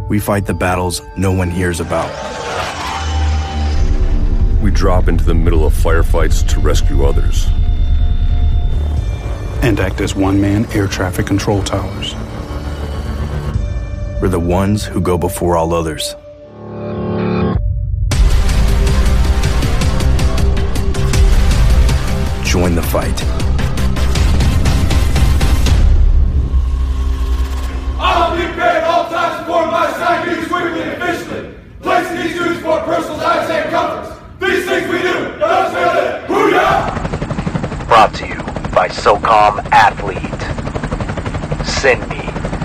We fight the battles no one hears about. We drop into the middle of firefights to rescue others. And act as one-man air traffic control towers. We're the ones who go before all others. Join the fight. I'll be paid all times for my side duties quickly and efficiently, placing these duties for personal lives and comforts. These things we do, does feel it. Booyah! Brought to you by SOCOM Athlete. Send me.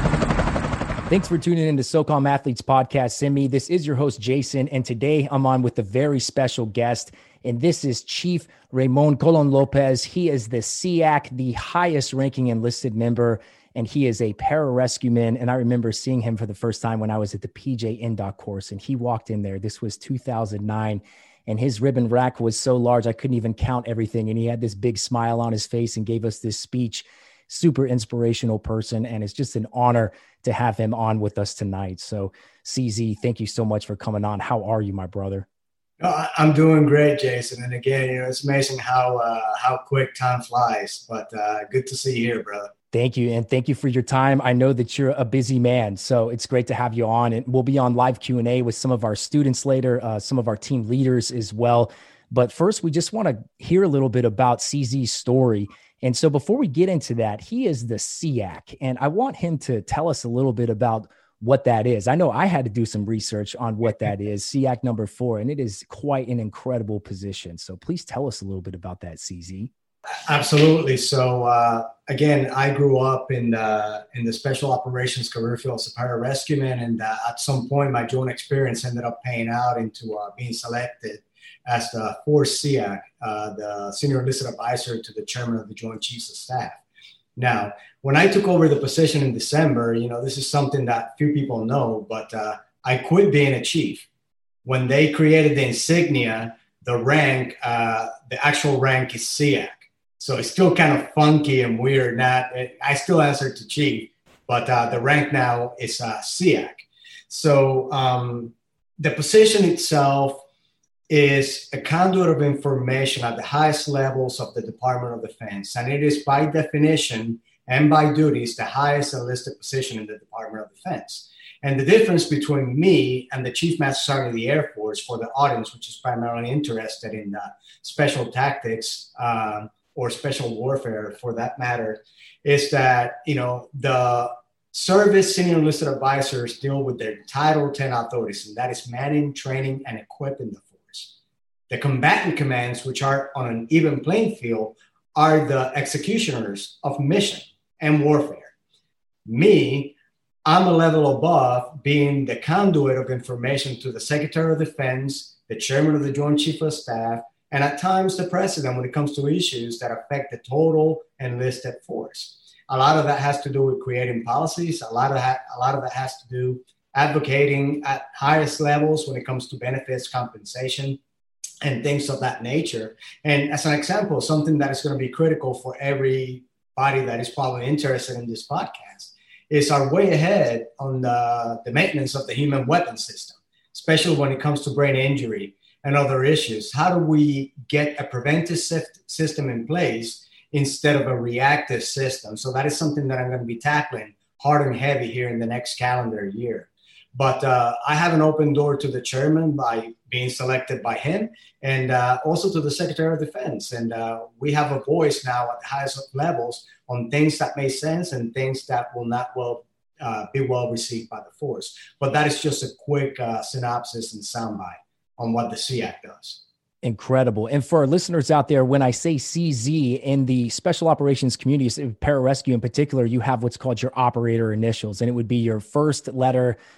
Thanks for tuning in to SOCOM Athletes Podcast. Send me. This is your host, Jason, and today I'm on with a very special guest, and this is Chief Ramon Colon Lopez. He is the SEAC, the highest ranking enlisted member, and he is a pararescueman. And I remember seeing him for the first time when I was at the PJ NDOC course, and he walked in there. This was 2009, and his ribbon rack was so large I couldn't even count everything. And he had this big smile on his face and gave us this speech. Super inspirational person, and it's just an honor to have him on with us tonight. So, CZ, thank you so much for coming on. How are you, my brother? I'm doing great, Jason. And again, it's amazing how quick time flies. But good to see you here, brother. Thank you, and thank you for your time. I know that you're a busy man, so it's great to have you on. And we'll be on live Q&A with some of our students later, some of our team leaders as well. But first, we just want to hear a little bit about CZ's story. And so before we get into that, he is the SEAC, and I want him to tell us a little bit about what that is. I know I had to do some research on what that is, SEAC number 4, and it is quite an incredible position. So please tell us a little bit about that, CZ. Absolutely. So again, I grew up in the Special Operations career field as a pararescueman, and at some point, my joint experience ended up paying out into being selected as the 4th SEAC, the Senior Enlisted Advisor to the Chairman of the Joint Chiefs of Staff. Now, when I took over the position in December, this is something that few people know, but I quit being a chief. When they created the insignia, the rank, the actual rank is SEAC. So it's still kind of funky and weird. I still answer to chief, but the rank now is SEAC. So the position itself is a conduit of information at the highest levels of the Department of Defense. And it is by definition and by duties the highest enlisted position in the Department of Defense. And the difference between me and the Chief Master Sergeant of the Air Force, for the audience, which is primarily interested in special tactics or special warfare for that matter, is that, the service senior enlisted advisors deal with their Title 10 authorities, and that is manning, training, and equipping the force. The combatant commands, which are on an even playing field, are the executioners of mission and warfare. Me, I'm a level above, being the conduit of information to the Secretary of Defense, the Chairman of the Joint Chiefs of Staff, and at times the President when it comes to issues that affect the total enlisted force. A lot of that has to do with creating policies. A lot of that has to do advocating at highest levels when it comes to benefits, compensation, and things of that nature. And as an example, something that is going to be critical for everybody that is probably interested in this podcast is our way ahead on the maintenance of the human weapon system, especially when it comes to brain injury and other issues. How do we get a preventive system in place instead of a reactive system? So that is something that I'm going to be tackling hard and heavy here in the next calendar year. But I have an open door to the chairman by being selected by him, and also to the Secretary of Defense. And we have a voice now at the highest levels on things that make sense and things that will not be well received by the force. But that is just a quick synopsis and soundbite on what the SEAC does. Incredible. And for our listeners out there, when I say CZ in the special operations community, pararescue in particular, you have what's called your operator initials, and it would be your first and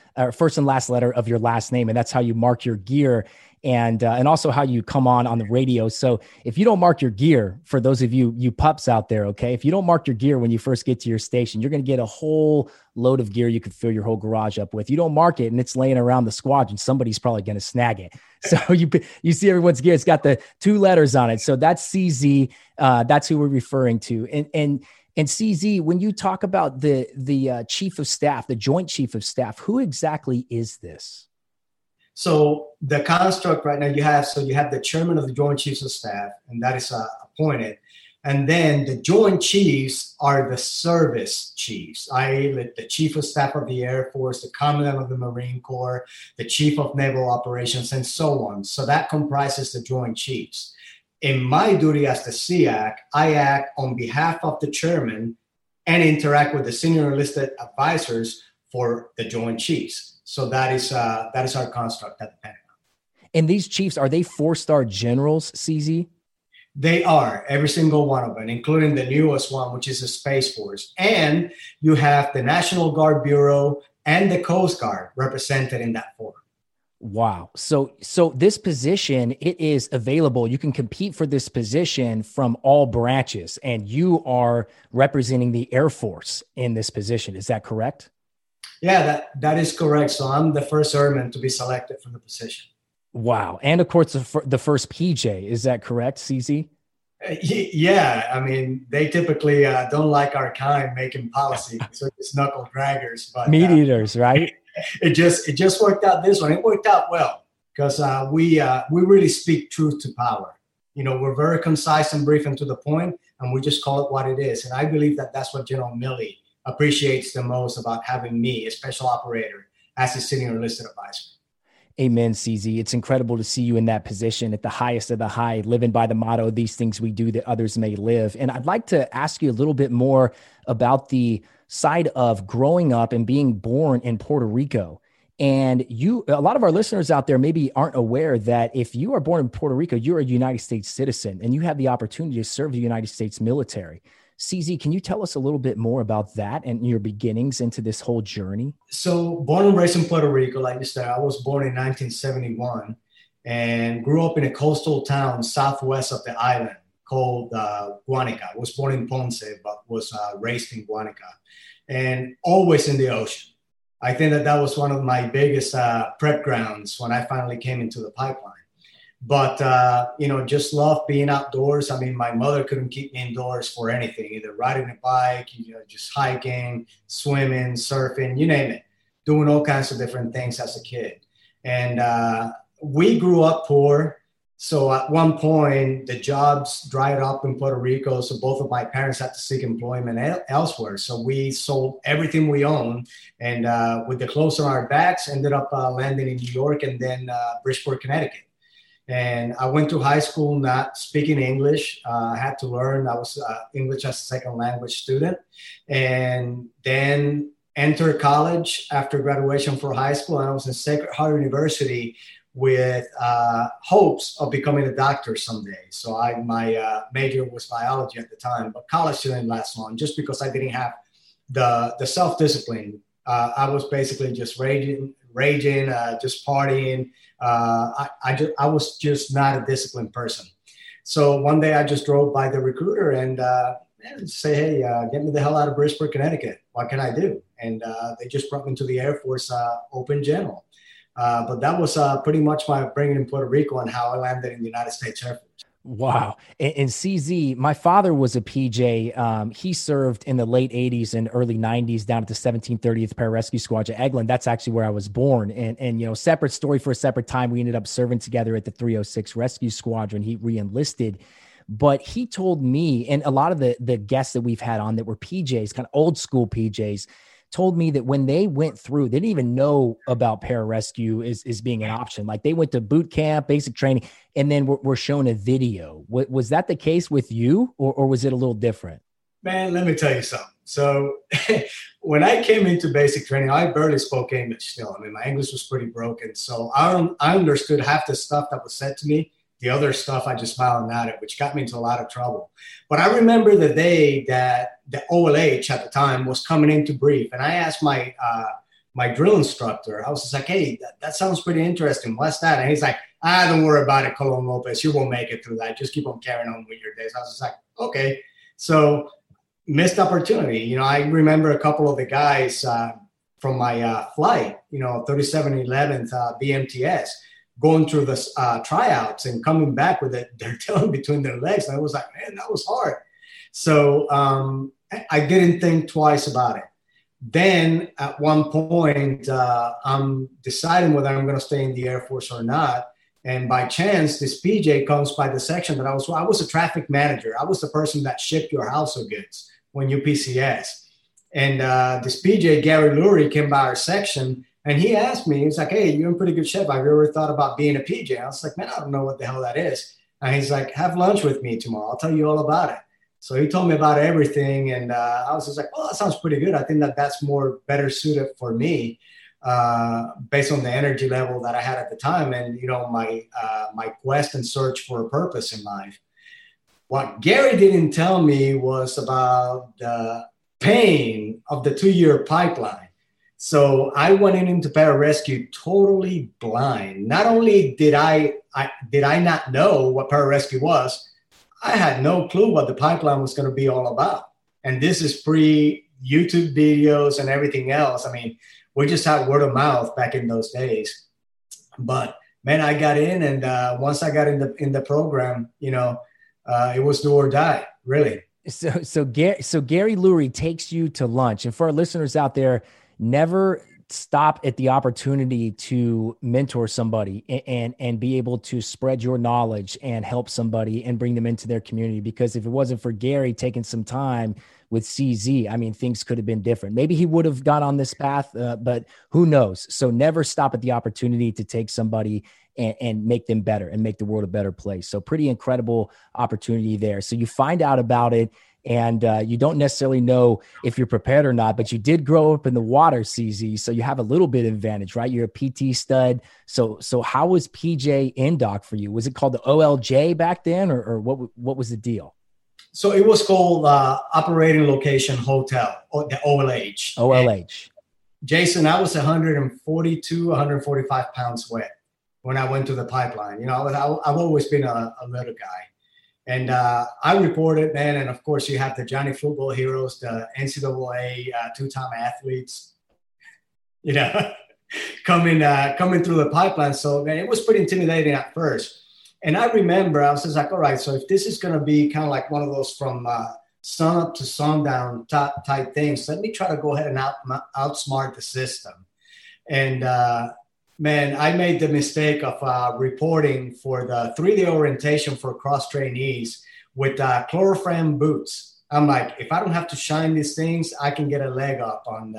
last letter of your last name. And that's how you mark your gear and also how you come on the radio. So if you don't mark your gear, for those of you pups out there, okay, if you don't mark your gear when you first get to your station, you're going to get a whole load of gear you could fill your whole garage up with. You don't mark it and it's laying around the squadron, somebody's probably going to snag it. So you see everyone's gear, it's got the 2 letters on it. So that's CZ. That's who we're referring to. And And CZ, when you talk about the chief of staff, the Joint Chief of Staff, who exactly is this? So the construct right now you have the chairman of the Joint Chiefs of Staff, and that is appointed. And then the Joint Chiefs are the service chiefs, i.e. the Chief of Staff of the Air Force, the Commandant of the Marine Corps, the Chief of Naval Operations, and so on. So that comprises the Joint Chiefs. In my duty as the SEAC, I act on behalf of the chairman and interact with the senior enlisted advisors for the Joint Chiefs. So that is our construct at the Pentagon. And these chiefs, are they 4-star generals, CZ? They are, every single one of them, including the newest one, which is the Space Force. And you have the National Guard Bureau and the Coast Guard represented in that forum. Wow. So this position, it is available. You can compete for this position from all branches, and you are representing the Air Force in this position. Is that correct? Yeah, that is correct. So I'm the first airman to be selected for the position. Wow. And of course, the first PJ. Is that correct, CZ? Yeah. I mean, they typically don't like our kind making policy. So it's knuckle draggers. But meat eaters, right? It just worked out this one. It worked out well because we really speak truth to power. You know, we're very concise and brief and to the point, and we just call it what it is. And I believe that that's what General Milley appreciates the most about having me, a special operator, as his senior enlisted advisor. Amen, CZ. It's incredible to see you in that position at the highest of the high, living by the motto, these things we do that others may live. And I'd like to ask you a little bit more about the side of growing up and being born in Puerto Rico. And a lot of our listeners out there maybe aren't aware that if you are born in Puerto Rico, you're a United States citizen and you have the opportunity to serve the United States military. CZ, can you tell us a little bit more about that and your beginnings into this whole journey? So born and raised in Puerto Rico, like you said, I was born in 1971 and grew up in a coastal town southwest of the island called Guanica. I was born in Ponce, but was raised in Guanica, and always in the ocean. I think that was one of my biggest prep grounds when I finally came into the pipeline. But, just love being outdoors. I mean, my mother couldn't keep me indoors for anything, either riding a bike, just hiking, swimming, surfing, you name it, doing all kinds of different things as a kid. And we grew up poor. So at one point, the jobs dried up in Puerto Rico. So both of my parents had to seek employment elsewhere. So we sold everything we owned. And with the clothes on our backs, ended up landing in New York and then Bridgeport, Connecticut. And I went to high school not speaking English. I had to learn. I was English as a second language student. And then entered college after graduation for high school. And I was in Sacred Heart University with hopes of becoming a doctor someday. So my major was biology at the time, but college didn't last long just because I didn't have the self-discipline. I was basically just raging, just partying. I was just not a disciplined person. So one day I just drove by the recruiter and say, hey, get me the hell out of Bridgeport, Connecticut. What can I do? And they just brought me to the Air Force Open General. But that was pretty much my upbringing in Puerto Rico and how I landed in the United States Air Force. Wow. And CZ, my father was a PJ. He served in the late 80s and early 90s down at the 1730th Pararescue Squadron, Eglin. That's actually where I was born. And separate story for a separate time. We ended up serving together at the 306 Rescue Squadron. He re-enlisted. But he told me, and a lot of the guests that we've had on that were PJs, kind of old school PJs, told me that when they went through, they didn't even know about pararescue is being an option. Like they went to boot camp, basic training, and then were shown a video. Was that the case with you, or was it a little different? Man, let me tell you something. So when I came into basic training, I barely spoke English still. I mean, my English was pretty broken. So I understood half the stuff that was said to me. The other stuff, I just smiled at it, which got me into a lot of trouble. But I remember the day that the OLH at the time was coming in to brief. And I asked my drill instructor, I was just like, hey, that sounds pretty interesting. What's that? And he's like, don't worry about it, Colon Lopez. You won't make it through that. Just keep on carrying on with your days. I was just like, okay. So missed opportunity. I remember a couple of the guys from my flight, 3711th BMTS, going through the tryouts and coming back with their tail between their legs. And I was like, man, that was hard. So I didn't think twice about it. Then at one point, I'm deciding whether I'm going to stay in the Air Force or not. And by chance, this PJ comes by the section that I was a traffic manager. I was the person that shipped your household goods when you PCS. And this PJ, Gary Lurie, came by our section, and he asked me, he's like, hey, you're in pretty good shape. Have you ever thought about being a PJ? I was like, man, I don't know what the hell that is. And he's like, have lunch with me tomorrow. I'll tell you all about it. So he told me about everything. And I was just like, well, that sounds pretty good. I think that's better suited for me based on the energy level that I had at the time. And, my quest and search for a purpose in life. What Gary didn't tell me was about the pain of the 2-year pipeline. So I went into pararescue totally blind. Not only did I not know what pararescue was, I had no clue what the pipeline was going to be all about. And this is pre-YouTube videos and everything else. I mean, we just had word of mouth back in those days. But man, I got in, and once I got in the program, it was do or die, really. So Gary Lurie takes you to lunch. And for our listeners out there, never stop at the opportunity to mentor somebody and be able to spread your knowledge and help somebody and bring them into their community. Because if it wasn't for Gary taking some time with CZ, I mean, things could have been different. Maybe he would have got on this path, but who knows? So never stop at the opportunity to take somebody and make them better and make the world a better place. So pretty incredible opportunity there. So you find out about it, and you don't necessarily know if you're prepared or not, but you did grow up in the water, CZ. So you have a little bit of advantage, right? You're a PT stud. So how was PJ NDOC for you? Was it called the OLJ back then, or what was the deal? So it was called Operating Location Hotel, or the OLH. OLH. And Jason, I was 142, 145 pounds wet when I went to the pipeline. I've always been a little guy. And I reported, man, and of course you have the Johnny Football heroes, the NCAA two-time athletes, coming through the pipeline. So, man, it was pretty intimidating at first. And I remember I was just like, all right, so if this is going to be kind of like one of those from sun up to sundown type things, let me try to go ahead and outsmart the system. And, man, I made the mistake of reporting for the 3-day orientation for cross trainees with chloroform boots. I'm like, if I don't have to shine these things, I can get a leg up on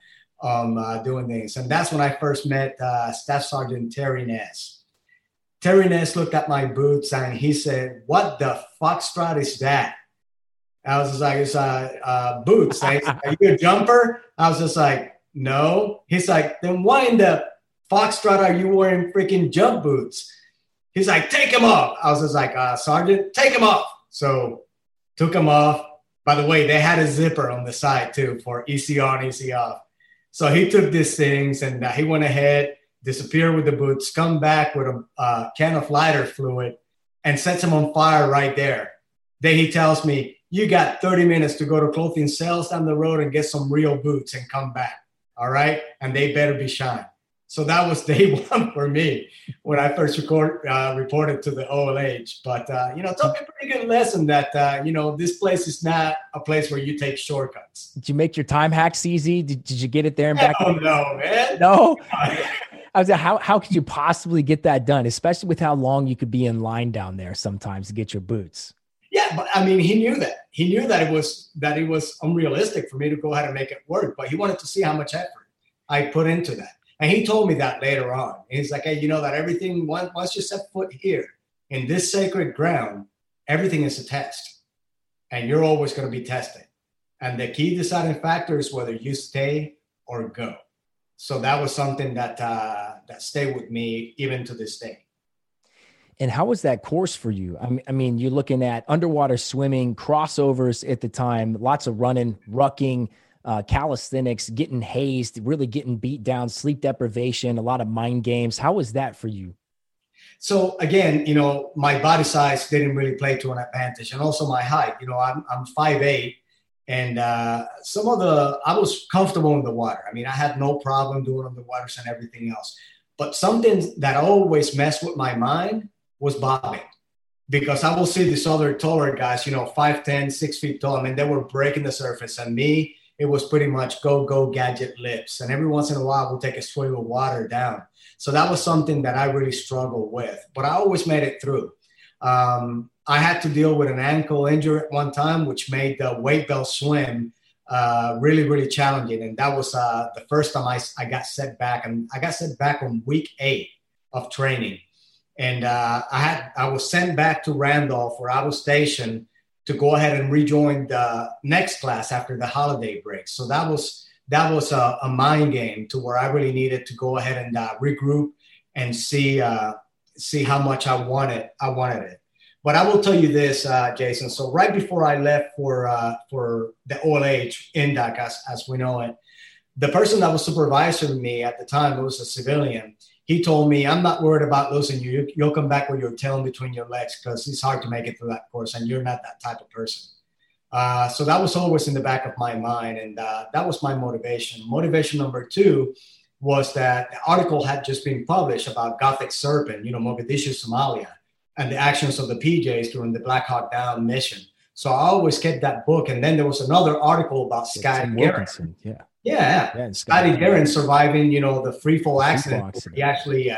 doing things. And that's when I first met Staff Sergeant Terry Ness. Terry Ness looked at my boots and he said, what the foxtrot is that? I was just like, it's boots. Are you a jumper? I was just like, no. He's like, then why in the foxtrot are you wearing freaking jump boots? He's like, take them off. I was just like, Sergeant, take them off. So took them off. By the way, they had a zipper on the side too for EC on, EC off. So he took these things and he went ahead, disappeared with the boots, come back with a can of lighter fluid and sets them on fire right there. Then he tells me, you got 30 minutes to go to clothing sales down the road and get some real boots and come back. All right. And they better be shined. So that was day one for me when I first reported to the OLH. But, taught me a pretty good lesson that, this place is not a place where you take shortcuts. Did you make your time hack, CZ? Did you get it there and back? Oh, no, man. No? I was like, how could you possibly get that done, especially with how long you could be in line down there sometimes to get your boots? Yeah, but I mean, he knew that. He knew that it was unrealistic for me to go ahead and make it work. But he wanted to see how much effort I put into that. And he told me that later on. He's like, hey, that everything, once you set foot here in this sacred ground, everything is a test. And you're always going to be tested. And the key deciding factor is whether you stay or go. So that was something that stayed with me even to this day. And how was that course for you? I mean, you're looking at underwater swimming, crossovers at the time, lots of running, rucking, calisthenics, getting hazed, really getting beat down, sleep deprivation, a lot of mind games. How was that for you? So again, my body size didn't really play to an advantage, and also my height. I'm 5'8", and I was comfortable in the water. I mean, I had no problem doing underwaters and everything else. But something that always messed with my mind was bobbing. because I will see these other taller guys, 5'10", 6 feet tall. I mean, they were breaking the surface, and me, it was pretty much go gadget lips. And every once in a while, we'll take a swig of water down. So that was something that I really struggled with, but I always made it through. I had to deal with an ankle injury at one time, which made the weight belt swim really, really challenging. And that was the first time I got set back. And I got set back on week 8 of training. And I was sent back to Randolph, where I was stationed, to go ahead and rejoin the next class after the holiday break. So that was a mind game to where I really needed to go ahead and regroup and see how much I wanted it. But I will tell you this, Jason. So right before I left for the OLH, INDAC, as we know it, the person that was supervising me at the time, it was a civilian. He told me, "I'm not worried about losing you. You'll come back with your tail in between your legs, because it's hard to make it through that course, and you're not that type of person." So that was always in the back of my mind, and that was my motivation. Motivation number 2 was that the article had just been published about Gothic Serpent, Mogadishu, Somalia, and the actions of the PJs during the Black Hawk Down mission. So I always kept that book. And then there was another article about Scotty Guerin. Yeah. Scotty Guerin surviving, the free fall accident. He actually,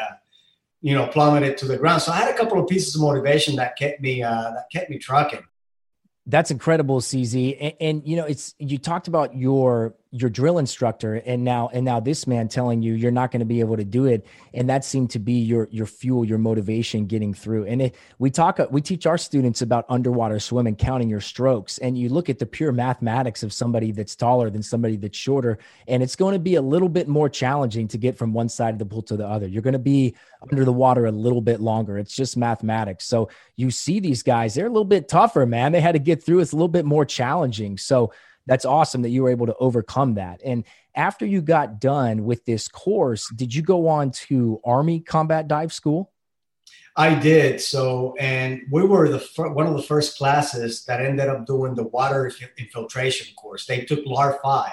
plummeted to the ground. So I had a couple of pieces of motivation that kept me trucking. That's incredible, CZ. And you talked about your drill instructor, and now this man telling you you're not going to be able to do it, and that seemed to be your fuel, your motivation getting through. And we teach our students about underwater swimming, counting your strokes, and you look at the pure mathematics of somebody that's taller than somebody that's shorter, and it's going to be a little bit more challenging to get from one side of the pool to the other. You're going to be under the water a little bit longer. It's just mathematics. So you see these guys, they're a little bit tougher, man. They had to get through. It's a little bit more challenging. So that's awesome that you were able to overcome that. And after you got done with this course, did you go on to Army Combat Dive School? I did. So, and we were one of the first classes that ended up doing the water infiltration course. They took LAR 5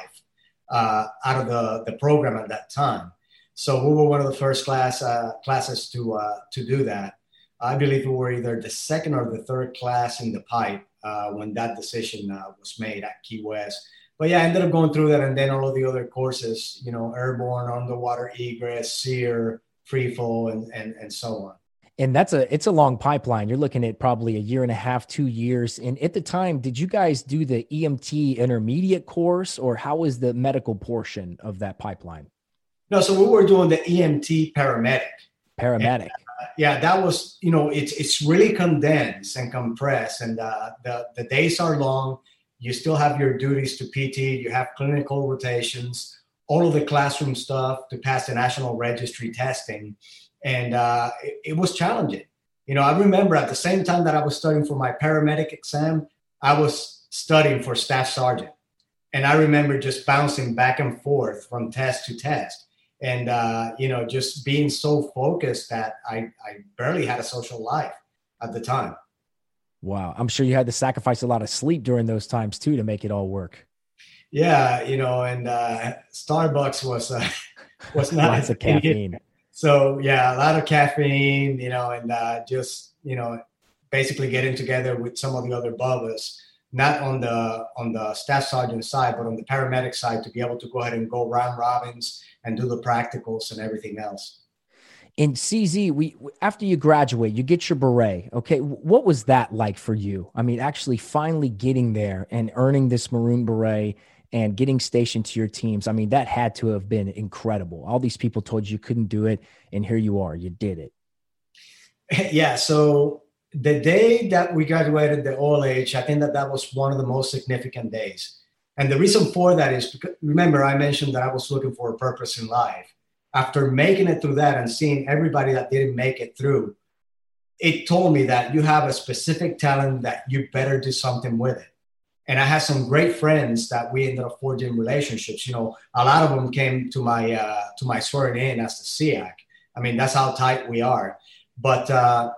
out of the program at that time. So we were one of the first classes to do that. I believe we were either the second or the third class in the pipe when that decision was made at Key West. But yeah, I ended up going through that, and then all of the other courses, airborne, underwater egress, SEER, free fall, and so on. And it's a long pipeline. You're looking at probably a year and a half, 2 years. And at the time, did you guys do the EMT intermediate course, or how was the medical portion of that pipeline? No, so we were doing the EMT paramedic. And, yeah, that was, it's really condensed and compressed, and the days are long. You still have your duties to PT, you have clinical rotations, all of the classroom stuff to pass the national registry testing. And it was challenging. I remember at the same time that I was studying for my paramedic exam, I was studying for staff sergeant. And I remember just bouncing back and forth from test to test. And, just being so focused that I barely had a social life at the time. Wow. I'm sure you had to sacrifice a lot of sleep during those times too, to make it all work. Yeah. And Starbucks was not lots of caffeine. So yeah, a lot of caffeine, and just, basically getting together with some of the other bubbas, not on the staff sergeant side, but on the paramedic side, to be able to go ahead and go round robins and do the practicals and everything else. And CZ, after you graduate, you get your beret. Okay. What was that like for you? I mean, actually finally getting there and earning this maroon beret and getting stationed to your teams. I mean, that had to have been incredible. All these people told you couldn't do it, and here you are, you did it. Yeah. So the day that we graduated the OLH, I think that was one of the most significant days. And the reason for that is because, remember, I mentioned that I was looking for a purpose in life. After making it through that and seeing everybody that didn't make it through, it told me that you have a specific talent that you better do something with it. And I had some great friends that we ended up forging relationships. A lot of them came to my swearing in as the SEAC. I mean, that's how tight we are. But,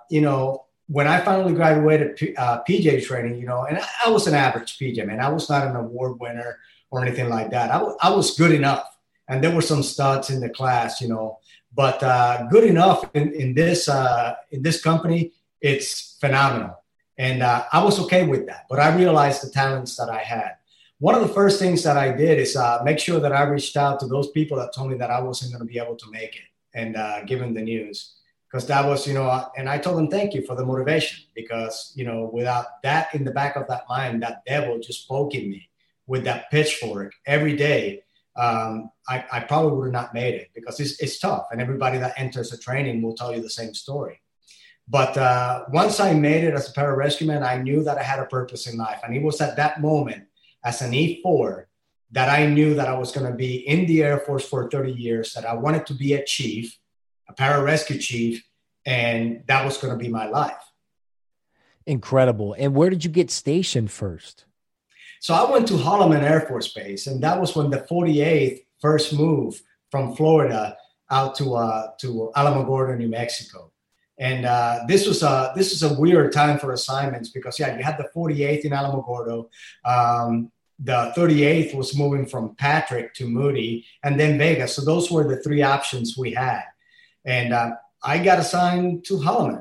when I finally graduated PJ training, and I was an average PJ, man. I was not an award winner or anything like that. I was good enough. And there were some studs in the class, but good enough in this company, it's phenomenal. And I was okay with that, but I realized the talents that I had. One of the first things that I did is make sure that I reached out to those people that told me that I wasn't going to be able to make it, and give them the news. Because that was, and I told them thank you for the motivation, because, without that in the back of that mind, that devil just poking me with that pitchfork every day, I probably would have not made it, because it's tough. And everybody that enters a training will tell you the same story. But once I made it as a pararescueman, I knew that I had a purpose in life. And it was at that moment as an E4 that I knew that I was going to be in the Air Force for 30 years, that I wanted to be a chief, a pararescue chief, and that was going to be my life. Incredible. And where did you get stationed first? So I went to Holloman Air Force Base, and that was when the 48th first moved from Florida out to Alamogordo, New Mexico. And this was a weird time for assignments, because, you had the 48th in Alamogordo. The 38th was moving from Patrick to Moody, and then Vegas. So those were the three options we had. And I got assigned to Holloman.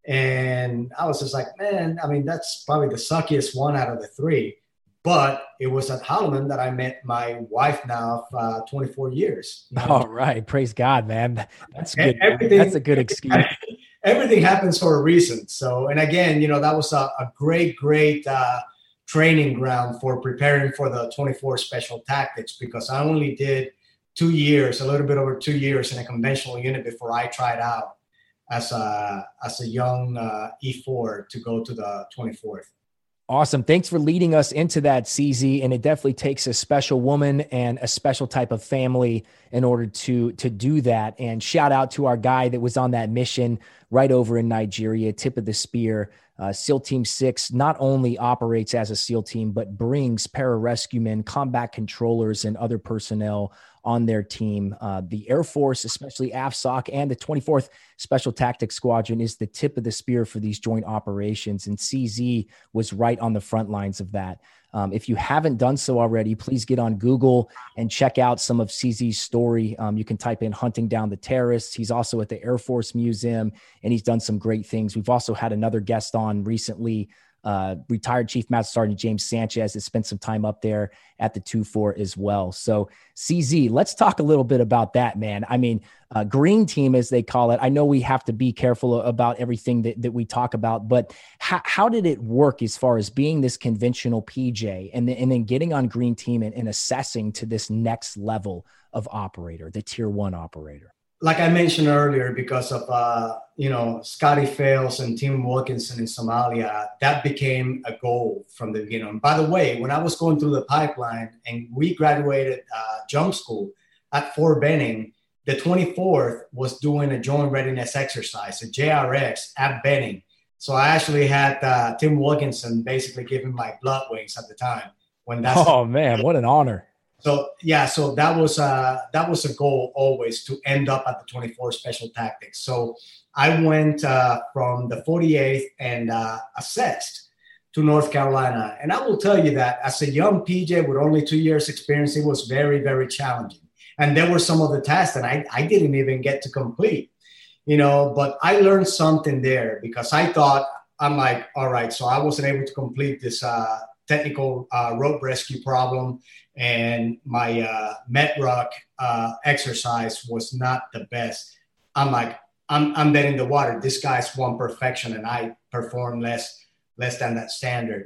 And I was just like, man, I mean, that's probably the suckiest one out of the three. But it was at Holloman that I met my wife now of 24 years. All right. Praise God, man. That's good. That's a good excuse. Everything happens for a reason. So, and again, that was a great training ground for preparing for the 24 Special Tactics, because I only did 2 years, a little bit over 2 years in a conventional unit before I tried out as a young E4 to go to the 24th. Awesome. Thanks for leading us into that, CZ. And it definitely takes a special woman and a special type of family in order to do that. And shout out to our guy that was on that mission right over in Nigeria, tip of the spear. SEAL Team 6 not only operates as a SEAL team, but brings pararescuemen, combat controllers, and other personnel on their team. The Air Force, especially AFSOC, and the 24th Special Tactics Squadron is the tip of the spear for these joint operations. And CZ was right on the front lines of that. If you haven't done so already, please get on Google and check out some of CZ's story. You can type in Hunting Down the Terrorists. He's also at the Air Force Museum, and he's done some great things. We've also had another guest on recently, retired Chief Master Sergeant James Sanchez has spent some time up there at the 2-4 as well. So CZ, let's talk a little bit about that, man. I mean, green team, as they call it. I know we have to be careful about everything that we talk about, but how did it work as far as being this conventional PJ and then getting on green team and assessing to this next level of operator, the tier 1 operator? Like I mentioned earlier, because of, Scotty Fales and Tim Wilkinson in Somalia, that became a goal from the beginning. By the way, when I was going through the pipeline and we graduated jump school at Fort Benning, the 24th was doing a joint readiness exercise, a JRX at Benning. So I actually had Tim Wilkinson basically giving my blood wings at the time. Man, what an honor. So that was a goal always, to end up at the 24 Special Tactics. So I went from the 48th and assessed to North Carolina. And I will tell you that as a young PJ with only 2 years experience, it was very, very challenging. And there were some of the tasks that I didn't even get to complete, but I learned something there, because I thought, I'm like, all right, so I wasn't able to complete this technical rope rescue problem, and my METRUC exercise was not the best. I'm like, I'm dead in the water. This guy's one perfection, and I perform less than that standard.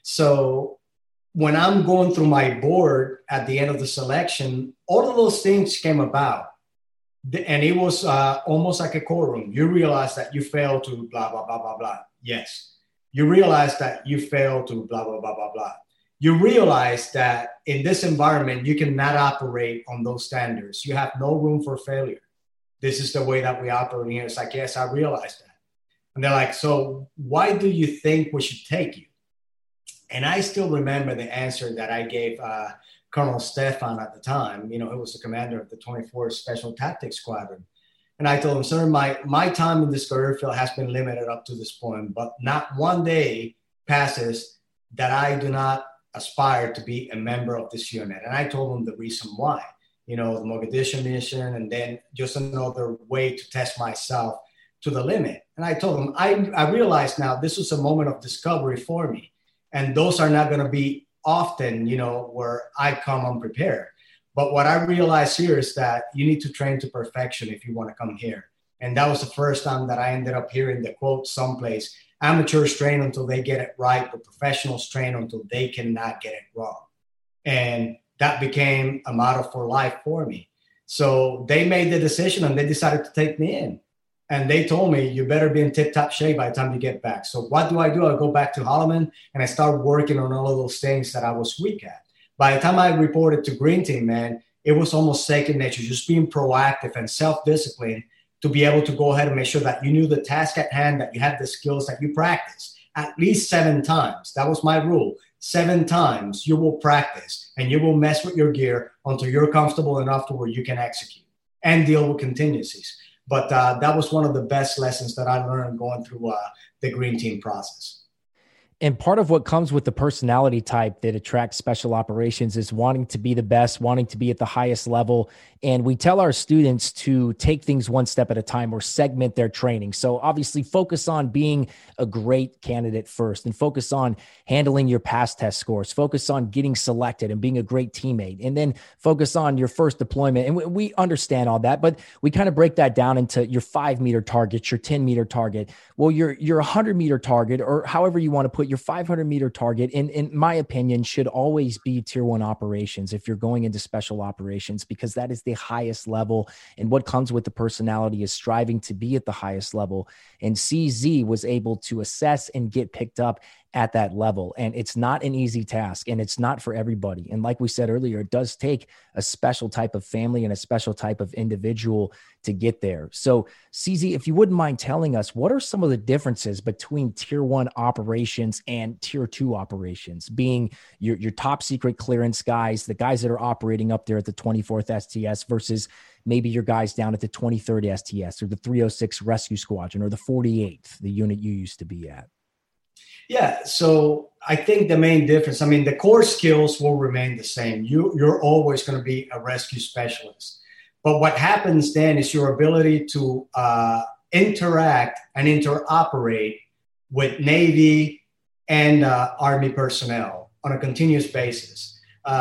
So when I'm going through my board at the end of the selection, all of those things came about. And it was almost like a courtroom. You realize that you failed to blah, blah, blah, blah, blah. Yes. You realize that you failed to blah, blah, blah, blah, blah. You realize that in this environment, you cannot operate on those standards. You have no room for failure. This is the way that we operate here. It's like, yes, I realize that. And they're like, so why do you think we should take you? And I still remember the answer that I gave Colonel Stefan at the time, who was the commander of the 24th Special Tactics Squadron. And I told him, sir, my time in this career field has been limited up to this point, but not one day passes that I do not aspire to be a member of this unit. And I told him the reason why, the Mogadishu mission, and then just another way to test myself to the limit. And I told him, I realized now this was a moment of discovery for me. And those are not going to be often, where I come unprepared. But what I realized here is that you need to train to perfection if you want to come here. And that was the first time that I ended up hearing the quote someplace, amateurs train until they get it right, but professionals train until they cannot get it wrong. And that became a motto for life for me. So they made the decision and they decided to take me in. And they told me, you better be in tip-top shape by the time you get back. So what do? I go back to Holloman and I start working on all of those things that I was weak at. By the time I reported to Green Team, man, it was almost second nature, just being proactive and self-disciplined to be able to go ahead and make sure that you knew the task at hand, that you had the skills, that you practice at least 7 times. That was my rule. 7 times you will practice and you will mess with your gear until you're comfortable enough to where you can execute and deal with contingencies. But that was one of the best lessons that I learned going through the Green Team process. And part of what comes with the personality type that attracts special operations is wanting to be the best, wanting to be at the highest level. And we tell our students to take things one step at a time or segment their training. So obviously focus on being a great candidate first and focus on handling your past test scores, focus on getting selected and being a great teammate, and then focus on your first deployment. And we understand all that, but we kind of break that down into your 5-meter target, your 10-meter target. Well, your 100-meter target, or however you want to put your 500-meter target, in my opinion, should always be tier 1 operations if you're going into special operations, because that is the highest level. And what comes with the personality is striving to be at the highest level. And CZ was able to assess and get picked up at that level. And it's not an easy task and it's not for everybody. And like we said earlier, it does take a special type of family and a special type of individual to get there. So CZ, if you wouldn't mind telling us, what are some of the differences between tier 1 operations and tier 2 operations, being your top secret clearance guys, the guys that are operating up there at the 24th STS versus maybe your guys down at the 23rd STS or the 306 Rescue Squadron or the 48th, the unit you used to be at? Yeah, so I think the main difference, the core skills will remain the same. You're always going to be a rescue specialist. But what happens then is your ability to interact and interoperate with Navy and Army personnel on a continuous basis.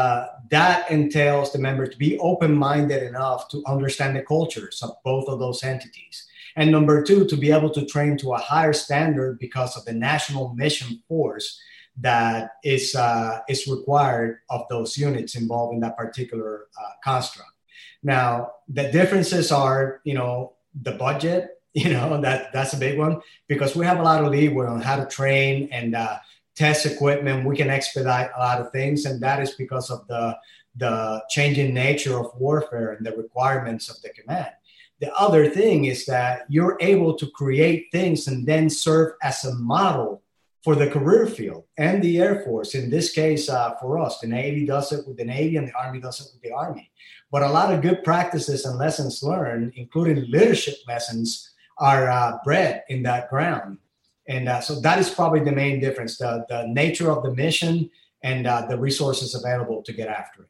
That entails the members to be open-minded enough to understand the cultures of both of those entities. And number 2, to be able to train to a higher standard because of the national mission force that is required of those units involved in that particular construct. Now, the differences are, the budget, that's a big one, because we have a lot of leeway on how to train and test equipment. We can expedite a lot of things, and that is because of the changing nature of warfare and the requirements of the command. The other thing is that you're able to create things and then serve as a model for the career field and the Air Force. In this case, for us, the Navy does it with the Navy and the Army does it with the Army. But a lot of good practices and lessons learned, including leadership lessons, are bred in that ground. And so that is probably the main difference, the nature of the mission and the resources available to get after it.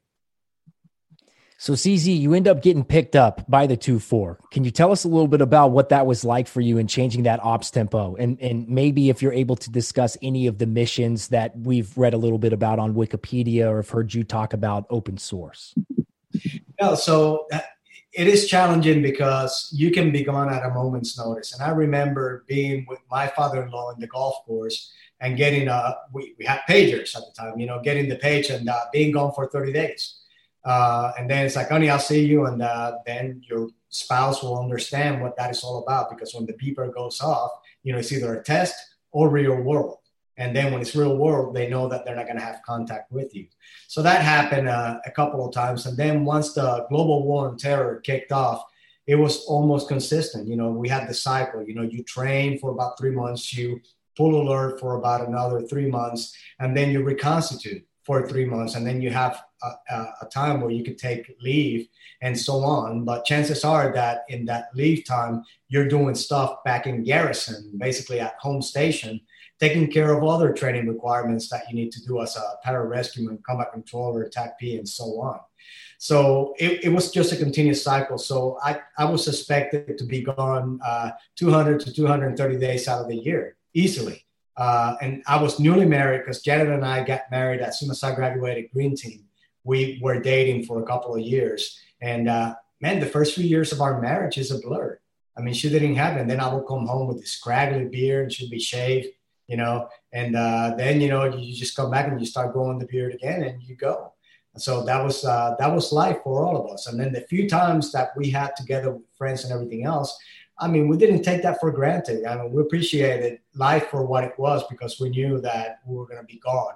So CZ, you end up getting picked up by the 2-4. Can you tell us a little bit about what that was like for you in changing that ops tempo? And maybe if you're able to discuss any of the missions that we've read a little bit about on Wikipedia or have heard you talk about open source. No, so it is challenging because you can be gone at a moment's notice. And I remember being with my father-in-law in the golf course and getting we had pagers at the time, getting the page and being gone for 30 days. And then it's like, honey, I'll see you. And then your spouse will understand what that is all about, because when the beeper goes off, it's either a test or real world. And then when it's real world, they know that they're not going to have contact with you. So that happened a couple of times. And then once the global war on terror kicked off, it was almost consistent. We had the cycle, you train for about 3 months, you full alert for about another 3 months, and then you reconstitute for 3 months. And then you have a time where you could take leave and so on. But chances are that in that leave time, you're doing stuff back in garrison, basically at home station, taking care of other training requirements that you need to do as a pararescueman, combat controller, TAC-P, and so on. So it was just a continuous cycle. So I was suspected to be gone 200 to 230 days out of the year easily. And I was newly married because Janet and I got married as soon as I graduated Green Team. We were dating for a couple of years. And man, the first few years of our marriage is a blur. I mean, she didn't have it. And then I would come home with this scraggly beard and she'd be shaved, you know, and then, you know, you just come back and you start growing the beard again and you go. So that was life for all of us. And then the few times that we had together with friends and everything else, I mean, we didn't take that for granted. I mean, we appreciated life for what it was because we knew that we were going to be gone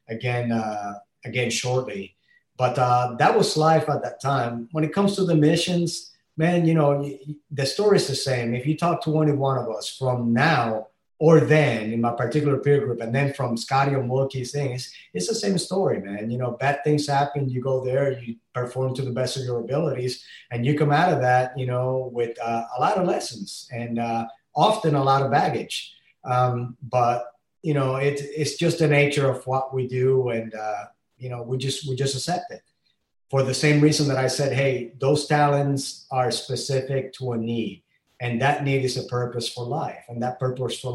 again shortly. But that was life at that time. When it comes to the missions, man, you know, the story is the same. If you talk to any one of us from now or then in my particular peer group, and then from Scotty and Wilkie's things, it's the same story, man. You know, bad things happen. You go there, you perform to the best of your abilities, and you come out of that, you know, with a lot of lessons and often a lot of baggage. But, you know, it's just the nature of what we do. And, you know, we just accept it for the same reason that I said, hey, those talents are specific to a need. And that need is a purpose for life. And that purpose for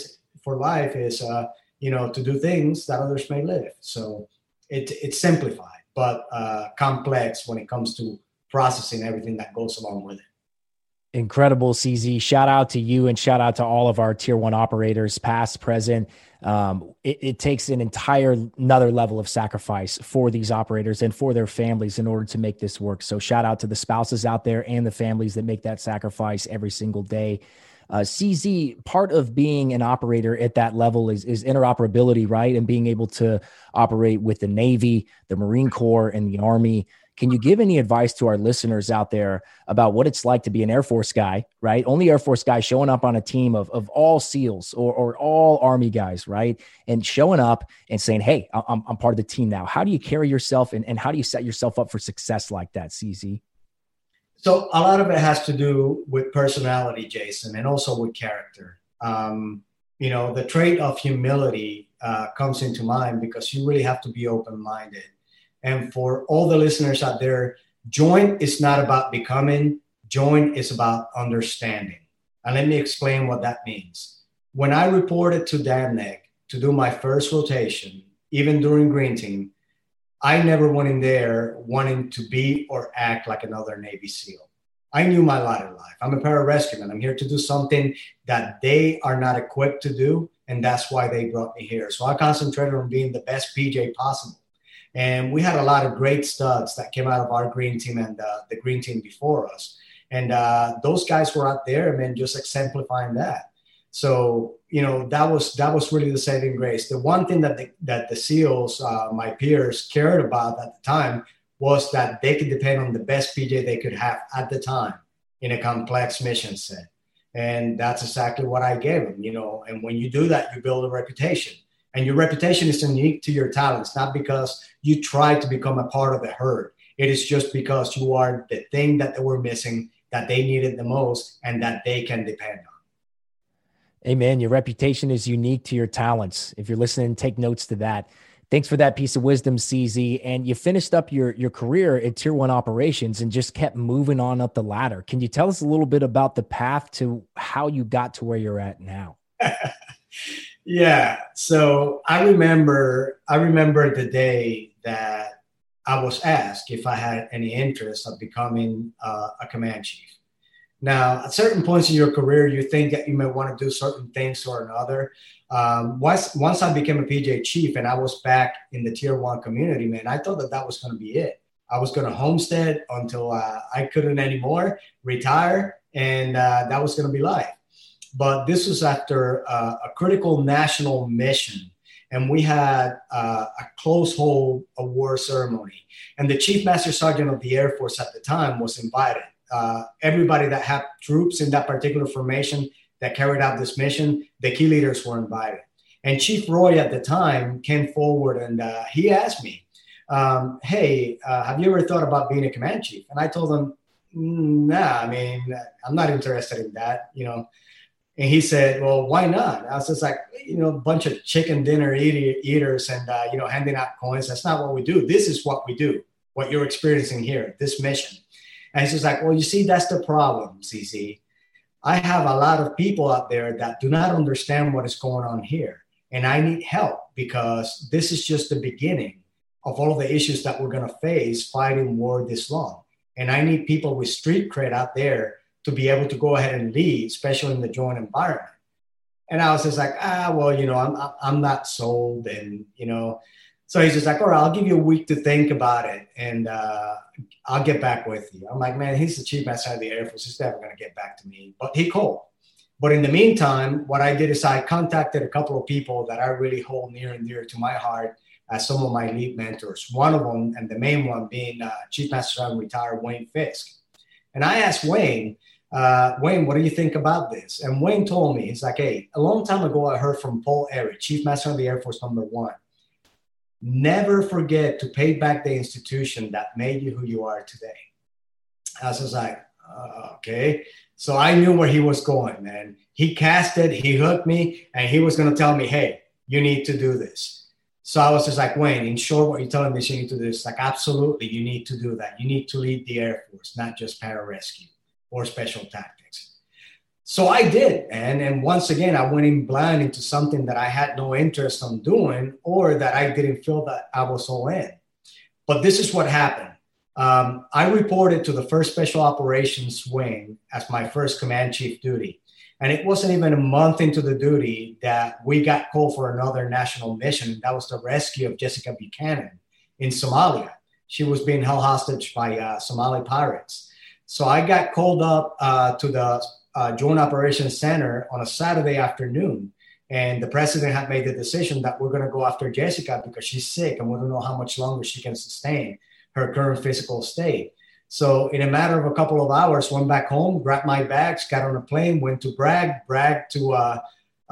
life is, you know, to do things that others may live. So it's simplified, but complex when it comes to processing everything that goes along with it. Incredible, CZ. Shout out to you and shout out to all of our tier 1 operators, past, present. It takes another level of sacrifice for these operators and for their families in order to make this work. So shout out to the spouses out there and the families that make that sacrifice every single day. CZ, part of being an operator at that level is interoperability, right? And being able to operate with the Navy, the Marine Corps, and the Army. Can you give any advice to our listeners out there about what it's like to be an Air Force guy, right? Only Air Force guy showing up on a team of all SEALs or all Army guys, right? And showing up and saying, hey, I'm part of the team now. How do you carry yourself and how do you set yourself up for success like that, CZ? So a lot of it has to do with personality, Jason, and also with character. You know, the trait of humility comes into mind because you really have to be open-minded. And for all the listeners out there, join is not about becoming, join is about understanding. And let me explain what that means. When I reported to DAMNEC to do my first rotation, even during Green Team, I never went in there wanting to be or act like another Navy SEAL. I knew my lot in life. I'm a pararescueman. I'm here to do something that they are not equipped to do, and that's why they brought me here. So I concentrated on being the best PJ possible. And we had a lot of great studs that came out of our Green Team and the Green Team before us. And those guys were out there, man, just exemplifying that. So, you know, that was really the saving grace. The one thing that the SEALs, my peers, cared about at the time was that they could depend on the best PJ they could have at the time in a complex mission set. And that's exactly what I gave them, you know. And when you do that, you build a reputation. And your reputation is unique to your talents, not because you try to become a part of the herd. It is just because you are the thing that they were missing, that they needed the most, and that they can depend on. Amen. Your reputation is unique to your talents. If you're listening, take notes to that. Thanks for that piece of wisdom, CZ. And you finished up your career at Tier 1 operations and just kept moving on up the ladder. Can you tell us a little bit about the path to how you got to where you're at now? Yeah. So I remember the day that I was asked if I had any interest of becoming a command chief. Now, at certain points in your career, you think that you may want to do certain things or another. Once I became a PJ chief and I was back in the Tier 1 community, man, I thought that was going to be it. I was going to homestead until I couldn't anymore, retire, and that was going to be life. But this was after a critical national mission, and we had a close hold award ceremony. And the Chief Master Sergeant of the Air Force at the time was invited. Everybody that had troops in that particular formation that carried out this mission, the key leaders were invited. And Chief Roy at the time came forward and he asked me, hey, have you ever thought about being a command chief? And I told him, nah, I mean, I'm not interested in that, you know. And he said, well, why not? I was just like, you know, a bunch of chicken dinner eaters and, you know, handing out coins. That's not what we do. This is what we do. what you're experiencing here, this mission. And he's just like, well, you see, that's the problem, CZ. I have a lot of people out there that do not understand what is going on here. And I need help because this is just the beginning of all of the issues that we're going to face fighting war this long. And I need people with street cred out there to be able to go ahead and lead, especially in the joint environment. And I was just like, well, you know, I'm not sold. And, you know, so he's just like, all right, I'll give you a week to think about it. And I'll get back with you. I'm like, man, he's the chief master of the Air Force. He's never going to get back to me. But he called. But in the meantime, what I did is I contacted a couple of people that I really hold near and dear to my heart as some of my elite mentors. One of them, and the main one being Chief Master Sergeant retired Wayne Fisk. And I asked Wayne, Wayne, what do you think about this? And Wayne told me, he's like, hey, a long time ago, I heard from Paul Ehret, Chief Master of the Air Force #1. Never forget to pay back the institution that made you who you are today. I was just like, okay. So I knew where he was going, man. He cast it, he hooked me, and he was going to tell me, hey, you need to do this. So I was just like, Wayne, in short, what you're telling me is you need to do this. Like, absolutely, you need to do that. You need to lead the Air Force, not just pararescue or special tactics. So I did, man. And once again, I went in blind into something that I had no interest in doing or that I didn't feel that I was all in. But this is what happened. I reported to the 1st Special Operations Wing as my first command chief duty. And it wasn't even a month into the duty that we got called for another national mission. That was the rescue of Jessica Buchanan in Somalia. She was being held hostage by Somali pirates. So I got called up to the Joint Operations Center on a Saturday afternoon. And the president had made the decision that we're going to go after Jessica because she's sick and we don't know how much longer she can sustain her current physical state. So in a matter of a couple of hours, went back home, grabbed my bags, got on a plane, went to Bragg to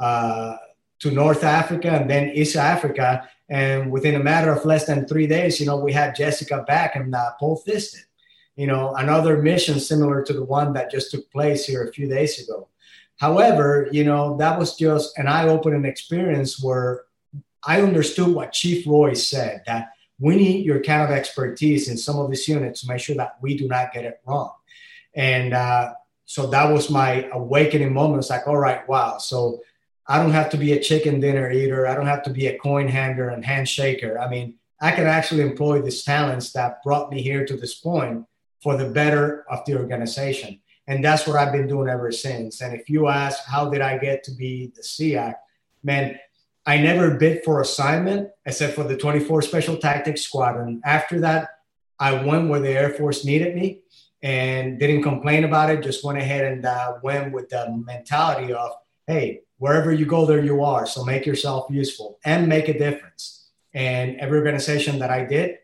North Africa and then East Africa. And within a matter of less than 3 days, you know, we had Jessica back and full-fisted. You know, another mission similar to the one that just took place here a few days ago. However, you know, that was just an eye-opening experience where I understood what Chief Roy said, that we need your kind of expertise in some of these units to make sure that we do not get it wrong. And so that was my awakening moment. It's like, all right, wow. So I don't have to be a chicken dinner eater. I don't have to be a coin hander and handshaker. I mean, I can actually employ these talents that brought me here to this point for the better of the organization. And that's what I've been doing ever since. And if you ask, how did I get to be the SEAC? Man, I never bid for assignment except for the 24 Special Tactics Squadron. After that, I went where the Air Force needed me and didn't complain about it. Just went ahead and went with the mentality of, hey, wherever you go, there you are. So make yourself useful and make a difference. And every organization that I did,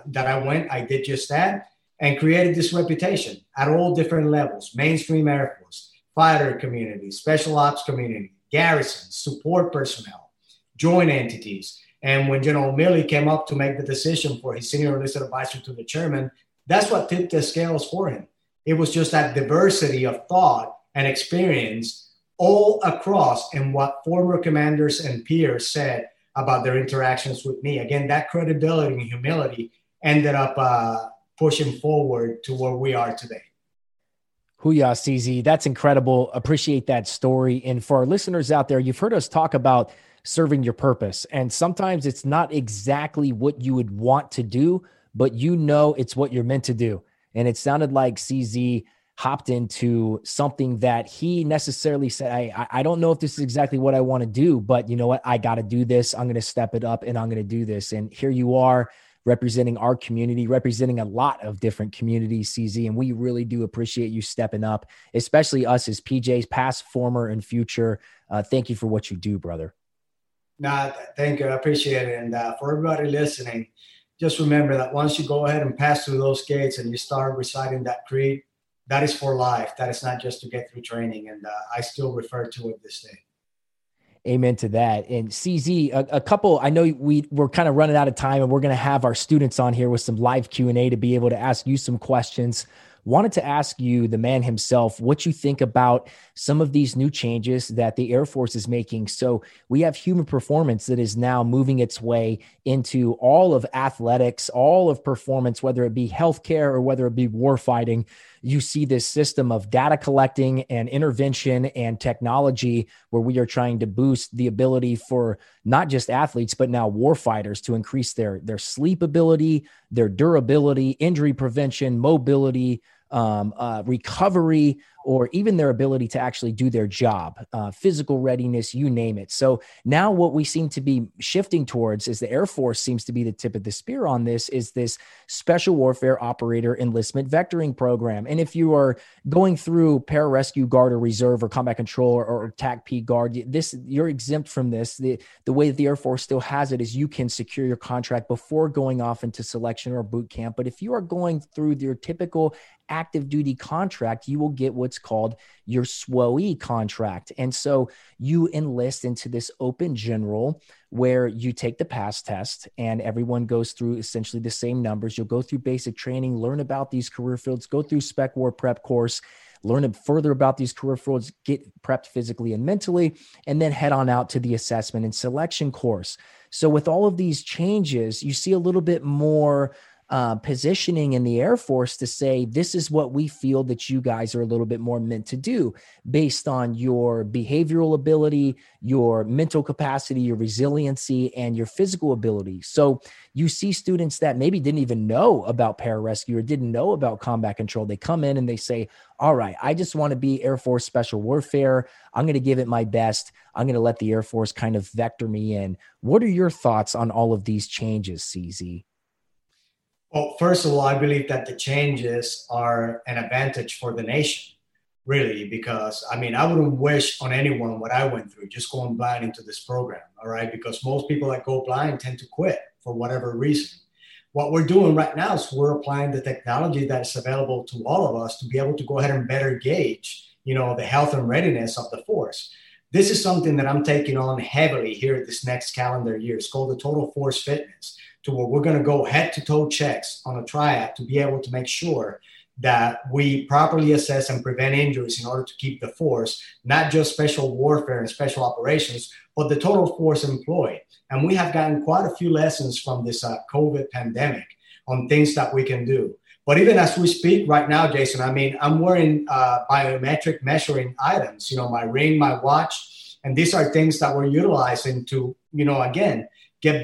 I did just that. And created this reputation at all different levels: mainstream Air Force, fighter community, special ops community, garrison, support personnel, joint entities. And when General Milley came up to make the decision for his senior enlisted advisor to the chairman, that's what tipped the scales for him. It was just that diversity of thought and experience all across and what former commanders and peers said about their interactions with me. Again, that credibility and humility ended up pushing forward to where we are today. Hooyah, CZ. That's incredible. Appreciate that story. And for our listeners out there, you've heard us talk about serving your purpose. And sometimes it's not exactly what you would want to do, but you know it's what you're meant to do. And it sounded like CZ hopped into something that he necessarily said, I don't know if this is exactly what I want to do, but you know what? I got to do this. I'm going to step it up and I'm going to do this. And here you are, representing our community, representing a lot of different communities, CZ. And we really do appreciate you stepping up, especially us as PJs, past, former, and future. Thank you for what you do, brother. Nah, thank you. I appreciate it. And for everybody listening, just remember that once you go ahead and pass through those gates and you start reciting that creed, that is for life. That is not just to get through training. And I still refer to it this day. Amen to that. And CZ, a couple, I know we're kind of running out of time and we're going to have our students on here with some live Q&A to be able to ask you some questions. wanted to ask you, the man himself, what you think about some of these new changes that the Air Force is making. So we have human performance that is now moving its way into all of athletics, all of performance, whether it be healthcare or whether it be warfighting. You see this system of data collecting and intervention and technology where we are trying to boost the ability for not just athletes, but now warfighters to increase their sleep ability, their durability, injury prevention, mobility, recovery, or even their ability to actually do their job, physical readiness, you name it. So now what we seem to be shifting towards is the Air Force seems to be the tip of the spear on this, is this Special Warfare Operator Enlistment Vectoring Program. And if you are going through Pararescue Guard or Reserve or Combat Control or TACP Guard, you're exempt from this. The way that the Air Force still has it is you can secure your contract before going off into selection or boot camp. But if you are going through your typical active duty contract, you will get what's called your SWOE contract. And so you enlist into this open general where you take the pass test and everyone goes through essentially the same numbers. You'll go through basic training, learn about these career fields, go through spec war prep course, learn further about these career fields, get prepped physically and mentally, and then head on out to the assessment and selection course. So with all of these changes, you see a little bit more positioning in the Air Force to say, this is what we feel that you guys are a little bit more meant to do based on your behavioral ability, your mental capacity, your resiliency, and your physical ability. So you see students that maybe didn't even know about pararescue or didn't know about combat control. They come in and they say, all right, I just want to be Air Force Special Warfare. I'm going to give it my best. I'm going to let the Air Force kind of vector me in. What are your thoughts on all of these changes, CZ? Well, first of all, I believe that the changes are an advantage for the nation, really, because, I mean, I wouldn't wish on anyone what I went through, just going blind into this program, all right? Because most people that go blind tend to quit for whatever reason. What we're doing right now is we're applying the technology that's available to all of us to be able to go ahead and better gauge, the health and readiness of the force. This is something that I'm taking on heavily here this next calendar year. It's called the Total Force Fitness, to where we're going to go head-to-toe checks on a triad to be able to make sure that we properly assess and prevent injuries in order to keep the force, not just special warfare and special operations, but the total force employed. And we have gotten quite a few lessons from this COVID pandemic on things that we can do. But even as we speak right now, Jason, I mean, I'm wearing biometric measuring items, my ring, my watch, and these are things that we're utilizing to, again, get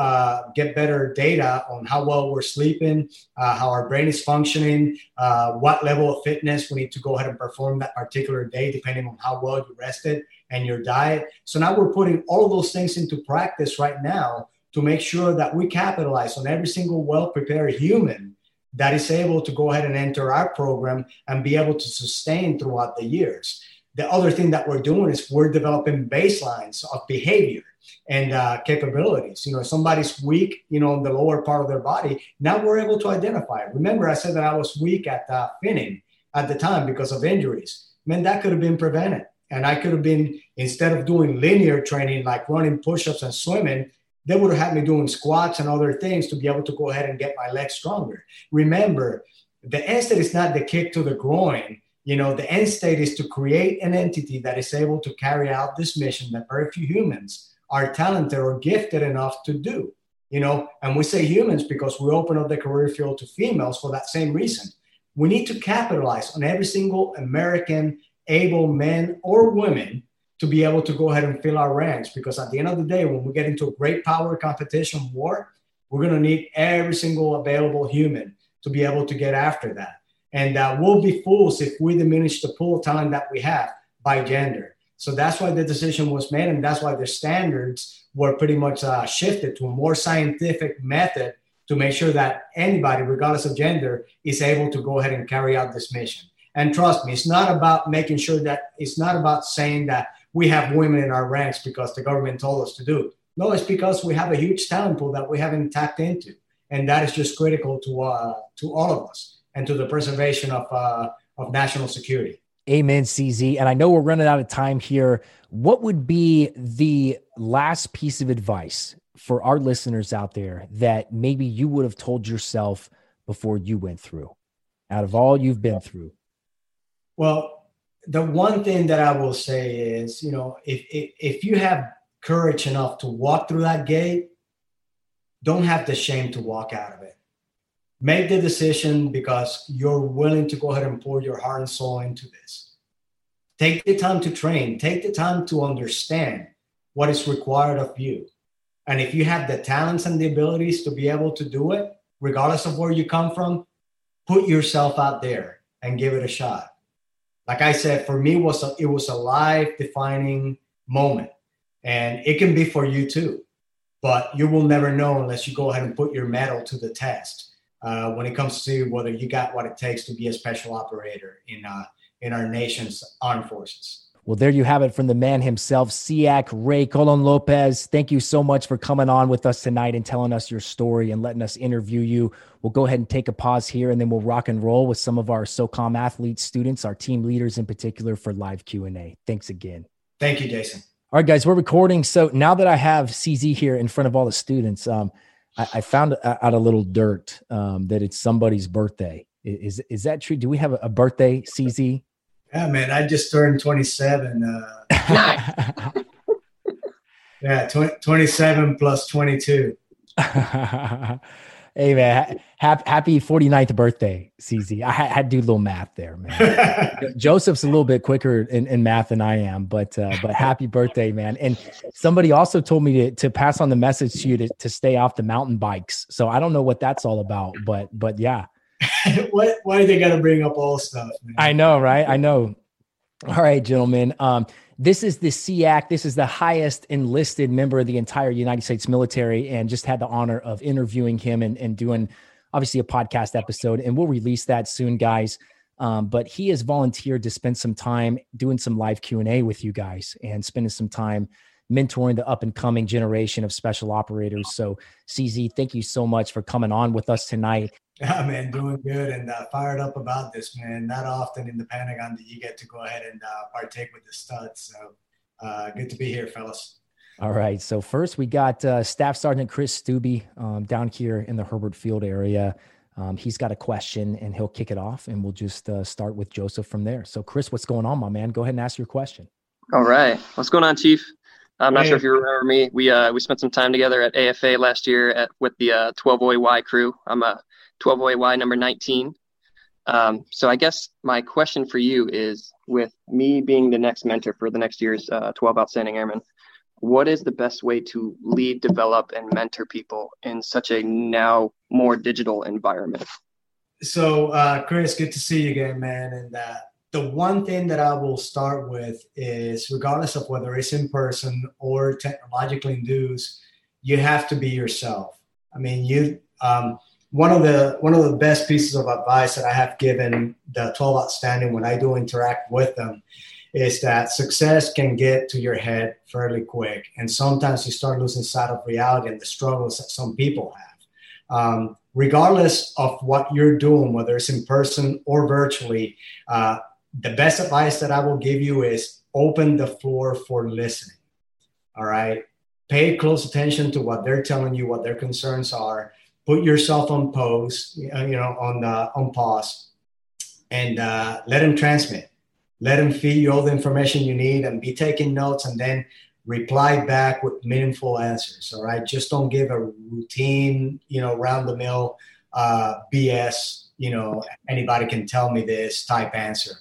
better data on how well we're sleeping, how our brain is functioning, what level of fitness we need to go ahead and perform that particular day, depending on how well you rested and your diet. So now we're putting all of those things into practice right now to make sure that we capitalize on every single well-prepared human that is able to go ahead and enter our program and be able to sustain throughout the years. The other thing that we're doing is we're developing baselines of behavior and capabilities. If somebody's weak, in the lower part of their body, now we're able to identify it. Remember, I said that I was weak at finning at the time because of injuries. Man, that could have been prevented. And I could have been, instead of doing linear training, like running push-ups and swimming, they would have had me doing squats and other things to be able to go ahead and get my legs stronger. Remember, the end state is not the kick to the groin. The end state is to create an entity that is able to carry out this mission that very few humans are talented or gifted enough to do, and we say humans because we open up the career field to females for that same reason. We need to capitalize on every single American able men or women to be able to go ahead and fill our ranks, because at the end of the day, when we get into a great power competition war, we're going to need every single available human to be able to get after that. And we'll be fools if we diminish the pool of talent that we have by gender. So that's why the decision was made, and that's why the standards were pretty much shifted to a more scientific method to make sure that anybody, regardless of gender, is able to go ahead and carry out this mission. And trust me, it's not about making sure that, it's not about saying that we have women in our ranks because the government told us to do it. No, it's because we have a huge talent pool that we haven't tapped into. And that is just critical to all of us and to the preservation of national security. Amen, CZ. And I know we're running out of time here. What would be the last piece of advice for our listeners out there that maybe you would have told yourself before you went through? out of all you've been through? Well, the one thing that I will say is, if you have courage enough to walk through that gate, don't have the shame to walk out of it. Make the decision because you're willing to go ahead and pour your heart and soul into this. Take the time to train. Take the time to understand what is required of you. And if you have the talents and the abilities to be able to do it, regardless of where you come from, put yourself out there and give it a shot. Like I said, for me, it was a life-defining moment. And it can be for you too. But you will never know unless you go ahead and put your mettle to the test when it comes to whether you got what it takes to be a special operator in our nation's armed forces. Well, there you have it from the man himself, SEAC Ray Colon Lopez. Thank you so much for coming on with us tonight and telling us your story and letting us interview you. We'll go ahead and take a pause here, and then we'll rock and roll with some of our SOCOM athlete students, our team leaders in particular, for live Q&A. Thanks again. Thank you, Jason. All right, guys, we're recording. So now that I have CZ here in front of all the students, I found out a little dirt that it's somebody's birthday. Is that true? Do we have a birthday, CZ? Yeah, man, I just turned 27. Yeah, 27 plus 22. Hey, man, happy 49th birthday, CZ. I had to do a little math there, man. Joseph's a little bit quicker in math than I am, but happy birthday, man. And somebody also told me to pass on the message to you to stay off the mountain bikes. So I don't know what that's all about, but yeah. Why do they got to bring up all stuff, man? I know, right? I know. All right, gentlemen. This is the SEAC. This is the highest enlisted member of the entire United States military, and just had the honor of interviewing him and doing obviously a podcast episode, and we'll release that soon, guys. But he has volunteered to spend some time doing some live Q&A with you guys and spending some time mentoring the up and coming generation of special operators. So CZ, thank you so much for coming on with us tonight. Yeah, man, doing good and fired up about this, man. Not often in the Pentagon do you get to go ahead and partake with the studs. So good to be here, fellas. All right. So first we got Staff Sergeant Chris Stubbe down here in the Herbert Field area. He's got a question and he'll kick it off, and we'll just start with Joseph from there. So Chris, what's going on, my man? Go ahead and ask your question. All right. What's going on, Chief? I'm not sure if you remember me. We spent some time together at AFA last year with the 12OAY crew. I'm a 12OAY number 19. So I guess my question for you is, with me being the next mentor for the next year's 12 Outstanding Airmen, what is the best way to lead, develop, and mentor people in such a now more digital environment? So, Chris, good to see you again, man. And the one thing that I will start with is, regardless of whether it's in person or technologically induced, you have to be yourself. I mean, one of the best pieces of advice that I have given the 12 Outstanding when I do interact with them is that success can get to your head fairly quick. And sometimes you start losing sight of reality and the struggles that some people have. Regardless of what you're doing, whether it's in person or virtually, the best advice that I will give you is open the floor for listening. All right. Pay close attention to what they're telling you, what their concerns are. Put yourself on pause, on pause, and let them transmit. Let them feed you all the information you need, and be taking notes, and then reply back with meaningful answers. All right. Just don't give a routine, round the mill BS, anybody can tell me this type answer.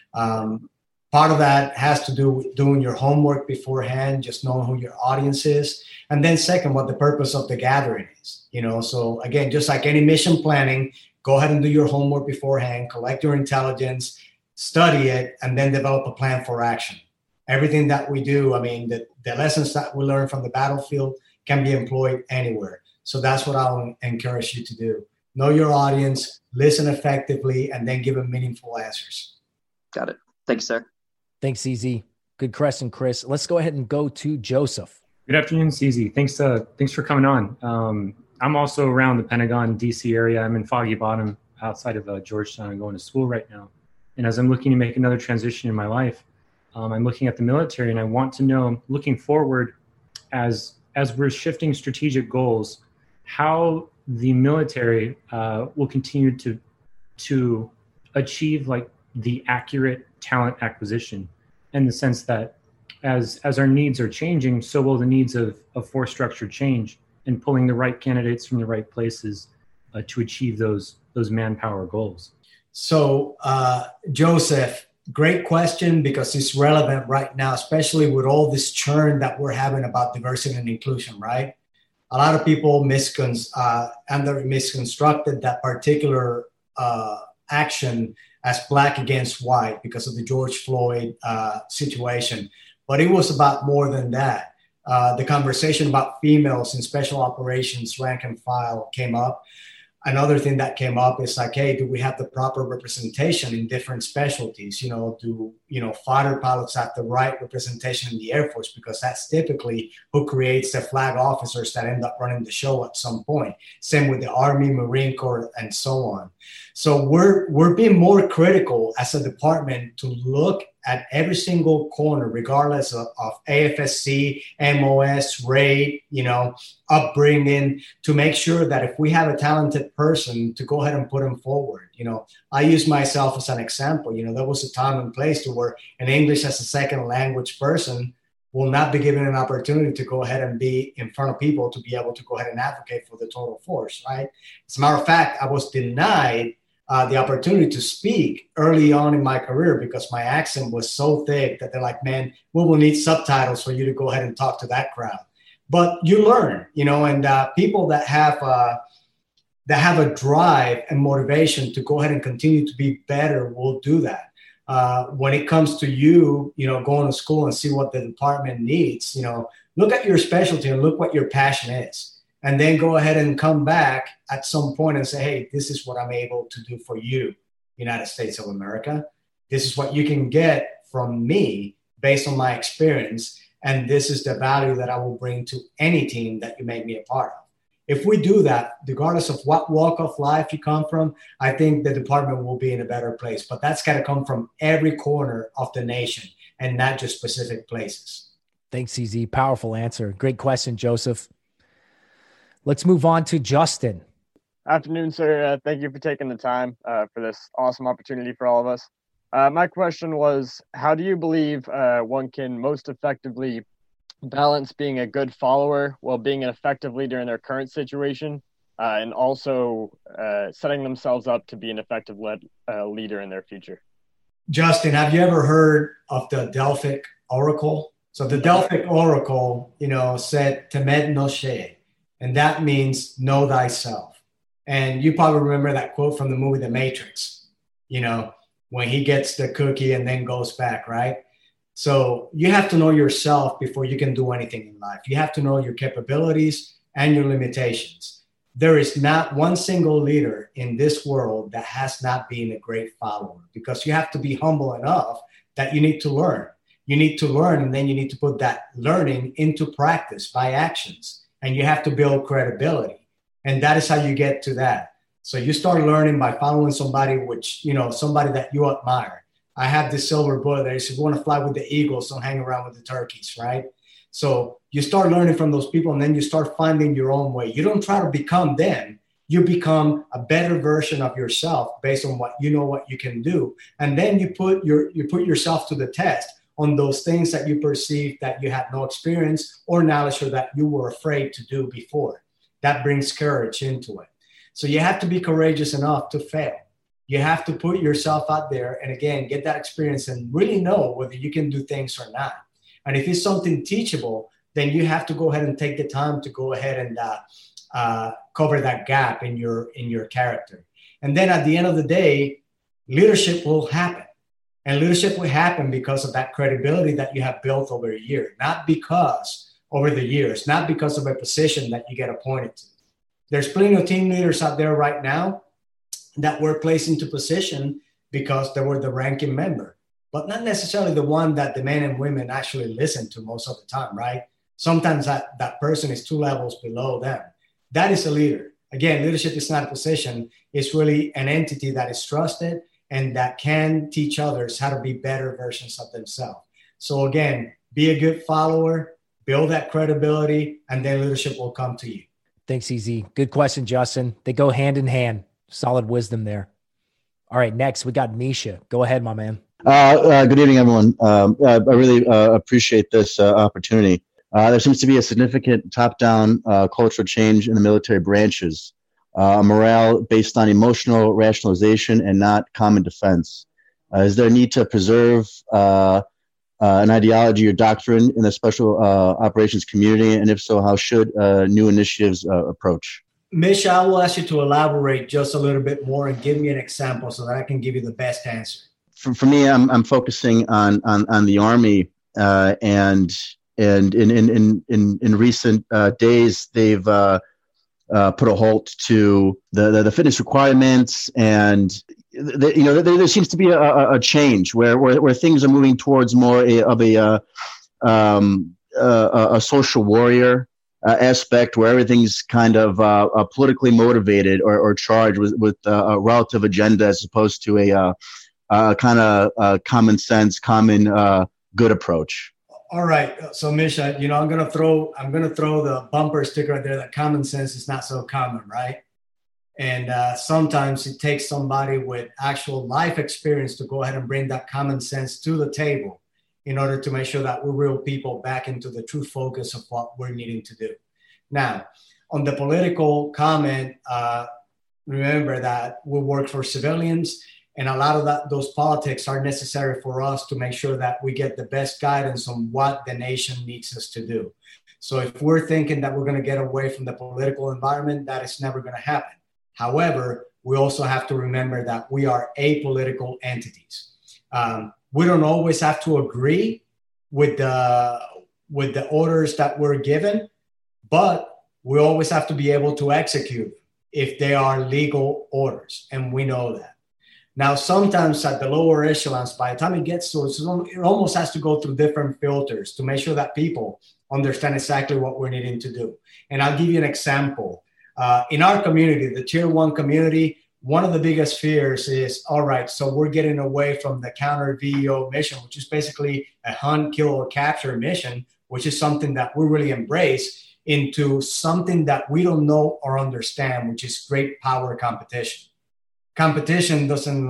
Part of that has to do with doing your homework beforehand, just knowing who your audience is. And then second, what the purpose of the gathering is, So again, just like any mission planning, go ahead and do your homework beforehand, collect your intelligence, study it, and then develop a plan for action. Everything that we do, I mean, the lessons that we learn from the battlefield can be employed anywhere. So that's what I'll encourage you to do. Know your audience, listen effectively, and then give them meaningful answers. Got it. Thanks, sir. Thanks, CZ. Good question, Chris. Let's go ahead and go to Joseph. Good afternoon, CZ. Thanks for coming on. I'm also around the Pentagon, DC area. I'm in Foggy Bottom outside of Georgetown. I'm going to school right now. And as I'm looking to make another transition in my life, I'm looking at the military, and I want to know, looking forward, as we're shifting strategic goals, how the military will continue to achieve like the accurate talent acquisition, in the sense that as our needs are changing, so will the needs of force structure change, and pulling the right candidates from the right places to achieve those manpower goals. So, Joseph, great question, because it's relevant right now, especially with all this churn that we're having about diversity and inclusion, right? A lot of people misconstructed that particular action as Black against white because of the George Floyd situation. But it was about more than that. The conversation about females in special operations rank and file came up. Another thing that came up is like, hey, do we have the proper representation in different specialties? Do fighter pilots have the right representation in the Air Force? Because that's typically who creates the flag officers that end up running the show at some point. Same with the Army, Marine Corps, and so on. So we're being more critical as a department to look at every single corner, regardless of AFSC, MOS, rate, upbringing, to make sure that if we have a talented person, to go ahead and put them forward. I use myself as an example. There was a time and place to where an English as a second language person will not be given an opportunity to go ahead and be in front of people to be able to go ahead and advocate for the total force, right? As a matter of fact, I was denied the opportunity to speak early on in my career because my accent was so thick that they're like, man, we will need subtitles for you to go ahead and talk to that crowd. But you learn, and people that have a drive and motivation to go ahead and continue to be better will do that. When it comes to you, going to school and see what the department needs, look at your specialty and look what your passion is. And then go ahead and come back at some point and say, hey, this is what I'm able to do for you, United States of America. This is what you can get from me based on my experience. And this is the value that I will bring to any team that you make me a part of. If we do that, regardless of what walk of life you come from, I think the department will be in a better place. But that's got to come from every corner of the nation and not just specific places. Thanks, CZ. Powerful answer. Great question, Joseph. Let's move on to Justin. Afternoon, sir. Thank you for taking the time for this awesome opportunity for all of us. My question was, how do you believe one can most effectively balance being a good follower while being an effective leader in their current situation, and also setting themselves up to be an effective leader in their future? Justin, have you ever heard of the Delphic Oracle? So the Delphic Oracle, said Temet Noshe, and that means know thyself. And you probably remember that quote from the movie The Matrix, when he gets the cookie and then goes back, right? So you have to know yourself before you can do anything in life. You have to know your capabilities and your limitations. There is not one single leader in this world that has not been a great follower, because you have to be humble enough that you need to learn. You need to learn, and then you need to put that learning into practice by actions. And you have to build credibility. And that is how you get to that. So you start learning by following somebody somebody that you admire. I have this silver bullet that if you want to fly with the eagles, don't hang around with the turkeys, right? So you start learning from those people, and then you start finding your own way. You don't try to become them. You become a better version of yourself based on what you can do. And then you put yourself to the test on those things that you perceive that you had no experience or knowledge, or that you were afraid to do before. That brings courage into it. So you have to be courageous enough to fail. You have to put yourself out there and, again, get that experience and really know whether you can do things or not. And if it's something teachable, then you have to go ahead and take the time to go ahead and cover that gap in your character. And then at the end of the day, leadership will happen. And leadership will happen because of that credibility that you have built over a year, not because of a position that you get appointed to. There's plenty of team leaders out there right now that were placed into position because they were the ranking member, but not necessarily the one that the men and women actually listen to most of the time, right? Sometimes that person is 2 levels below them. That is a leader. Again, leadership is not a position. It's really an entity that is trusted and that can teach others how to be better versions of themselves. So again, be a good follower, build that credibility, and then leadership will come to you. Thanks, EZ. Good question, Justin. They go hand in hand. Solid wisdom there. All right, next we got Misha. Go ahead, my man. Good evening, everyone. I really appreciate this opportunity. There seems to be a significant top-down cultural change in the military branches, morale based on emotional rationalization and not common defense. Is there a need to preserve an ideology or doctrine in the special operations community? And if so, how should new initiatives approach? Misha, I will ask you to elaborate just a little bit more and give me an example so that I can give you the best answer. For me, I'm focusing on the Army, and in recent days, they've put a halt to the fitness requirements, and there seems to be a change where things are moving towards more of a social warrior aspect, where everything's kind of politically motivated or charged with a relative agenda, as opposed to a kind of common sense, common good approach. All right, so Misha, I'm gonna throw the bumper sticker out there that common sense is not so common, right? And sometimes it takes somebody with actual life experience to go ahead and bring that common sense to the table in order to make sure that we're real people back into the true focus of what we're needing to do. Now, on the political comment, remember that we work for civilians, and a lot of those politics are necessary for us to make sure that we get the best guidance on what the nation needs us to do. So if we're thinking that we're going to get away from the political environment, that is never going to happen. However, we also have to remember that we are apolitical entities. We don't always have to agree with the orders that we're given, but we always have to be able to execute if they are legal orders, and we know that. Now, sometimes at the lower echelons, by the time it gets to us, it almost has to go through different filters to make sure that people understand exactly what we're needing to do. And I'll give you an example. In our community, the Tier 1 community, one of the biggest fears is, all right, so we're getting away from the counter VEO mission, which is basically a hunt, kill, or capture mission, which is something that we really embrace, into something that we don't know or understand, which is great power competition. Competition doesn't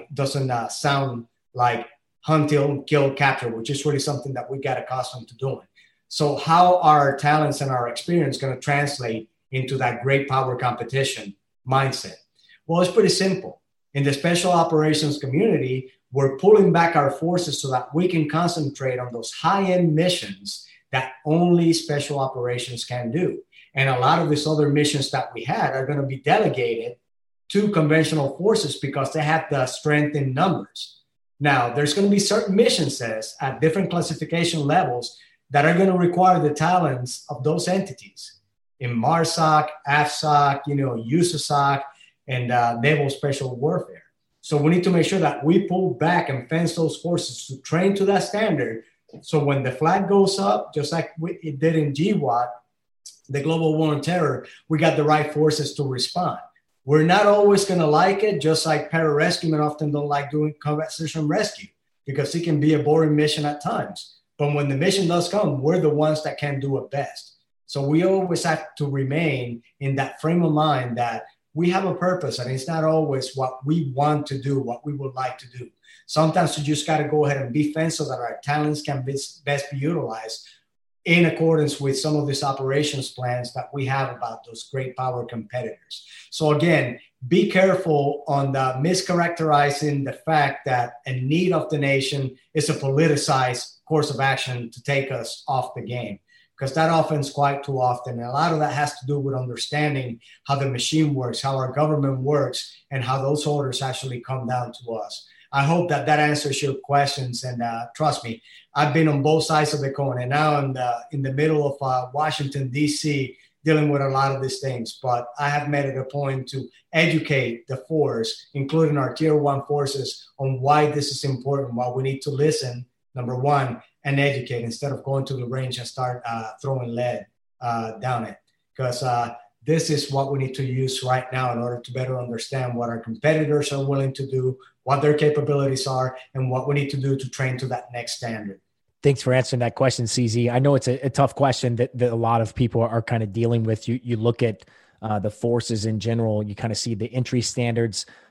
sound like hunt, kill, capture, which is really something that we got accustomed to doing. So how are our talents and our experience going to translate into that great power competition mindset? Well, it's pretty simple. In the special operations community, we're pulling back our forces so that we can concentrate on those high-end missions that only special operations can do. And a lot of these other missions that we had are going to be delegated to conventional forces because they have the strength in numbers. Now, there's going to be certain mission sets at different classification levels that are going to require the talents of those entities in MARSOC, AFSOC, USASOC, and Naval Special Warfare. So we need to make sure that we pull back and fence those forces to train to that standard. So when the flag goes up, just like it did in GWOT, the Global War on Terror, we got the right forces to respond. We're not always going to like it, just like pararescuemen often don't like doing combat search and rescue because it can be a boring mission at times. But when the mission does come, we're the ones that can do it best. So we always have to remain in that frame of mind that we have a purpose, and it's not always what we want to do, what we would like to do. Sometimes you just got to go ahead and be fenced so that our talents can best be utilized in accordance with some of these operations plans that we have about those great power competitors. So again, be careful on the mischaracterizing the fact that a need of the nation is a politicized course of action to take us off the game, because that happens quite too often. And a lot of that has to do with understanding how the machine works, how our government works, and how those orders actually come down to us. I hope that answers your questions. And trust me, I've been on both sides of the coin, and now I'm in the middle of Washington, D.C., dealing with a lot of these things. But I have made it a point to educate the force, including our Tier 1 forces, on why this is important, why we need to listen, number one, and educate instead of going to the range and start throwing lead down it. Because this is what we need to use right now in order to better understand what our competitors are willing to do, what their capabilities are, and what we need to do to train to that next standard. Thanks for answering that question, CZ. I know it's a tough question that a lot of people are kind of dealing with. You look at the forces in general, you kind of see the entry standards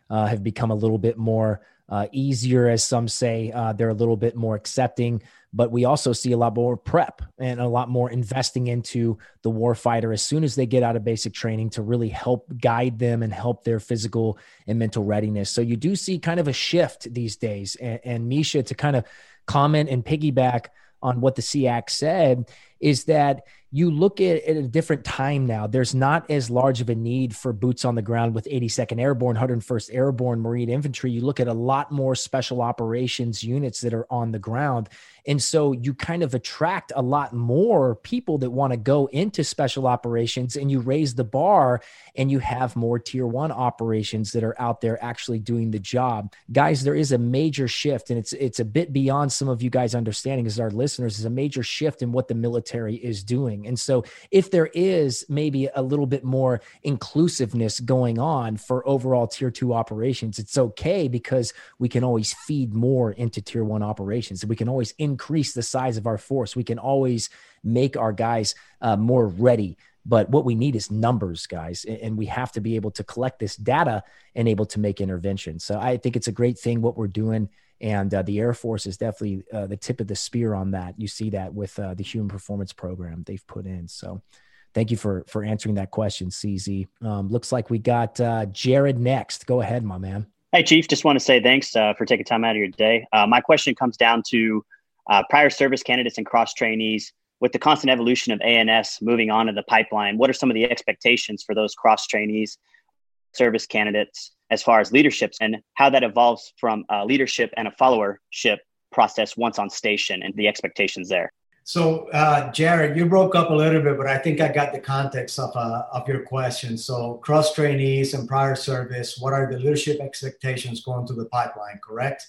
have become a little bit more easier, as some say. They're a little bit more accepting, but we also see a lot more prep and a lot more investing into the warfighter as soon as they get out of basic training to really help guide them and help their physical and mental readiness. So you do see kind of a shift these days. And Misha, to kind of comment and piggyback on what the SEAC said, is that you look at a different time now. There's not as large of a need for boots on the ground with 82nd Airborne, 101st Airborne, Marine Infantry. You look at a lot more special operations units that are on the ground. And so you kind of attract a lot more people that want to go into special operations, and you raise the bar and you have more tier 1 operations that are out there actually doing the job. Guys, there is a major shift, and it's a bit beyond some of you guys understanding as our listeners, is a major shift in what the military is doing. And so if there is maybe a little bit more inclusiveness going on for overall tier 2 operations, it's okay, because we can always feed more into tier 1 operations. We can always increase the size of our force. We can always make our guys more ready. But what we need is numbers, guys. And we have to be able to collect this data and able to make interventions. So I think it's a great thing what we're doing. And the Air Force is definitely the tip of the spear on that. You see that with the Human Performance Program they've put in. So thank you for answering that question, CZ. Looks like we got Jared next. Go ahead, my man. Hey, Chief. Just want to say thanks for taking time out of your day. My question comes down to prior service candidates and cross trainees. With the constant evolution of ANS moving on to the pipeline, what are some of the expectations for those cross trainees, service candidates, as far as leaderships, and how that evolves from leadership and a followership process once on station and the expectations there? So, Jared, you broke up a little bit, but I think I got the context of your question. So cross trainees and prior service, what are the leadership expectations going through the pipeline, correct?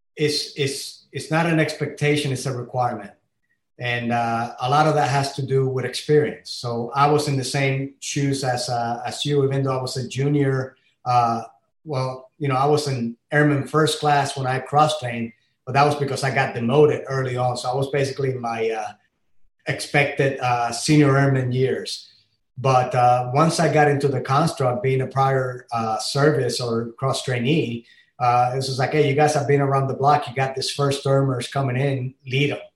It's not an expectation, it's a requirement. And a lot of that has to do with experience. So I was in the same shoes as you, even though I was a junior. I was in Airman First Class when I cross-trained, but that was because I got demoted early on. So I was basically in my expected senior airman years. But once I got into the construct, being a prior service or cross-trainee, it was like, hey, you guys have been around the block. You got this first termers coming in, lead them.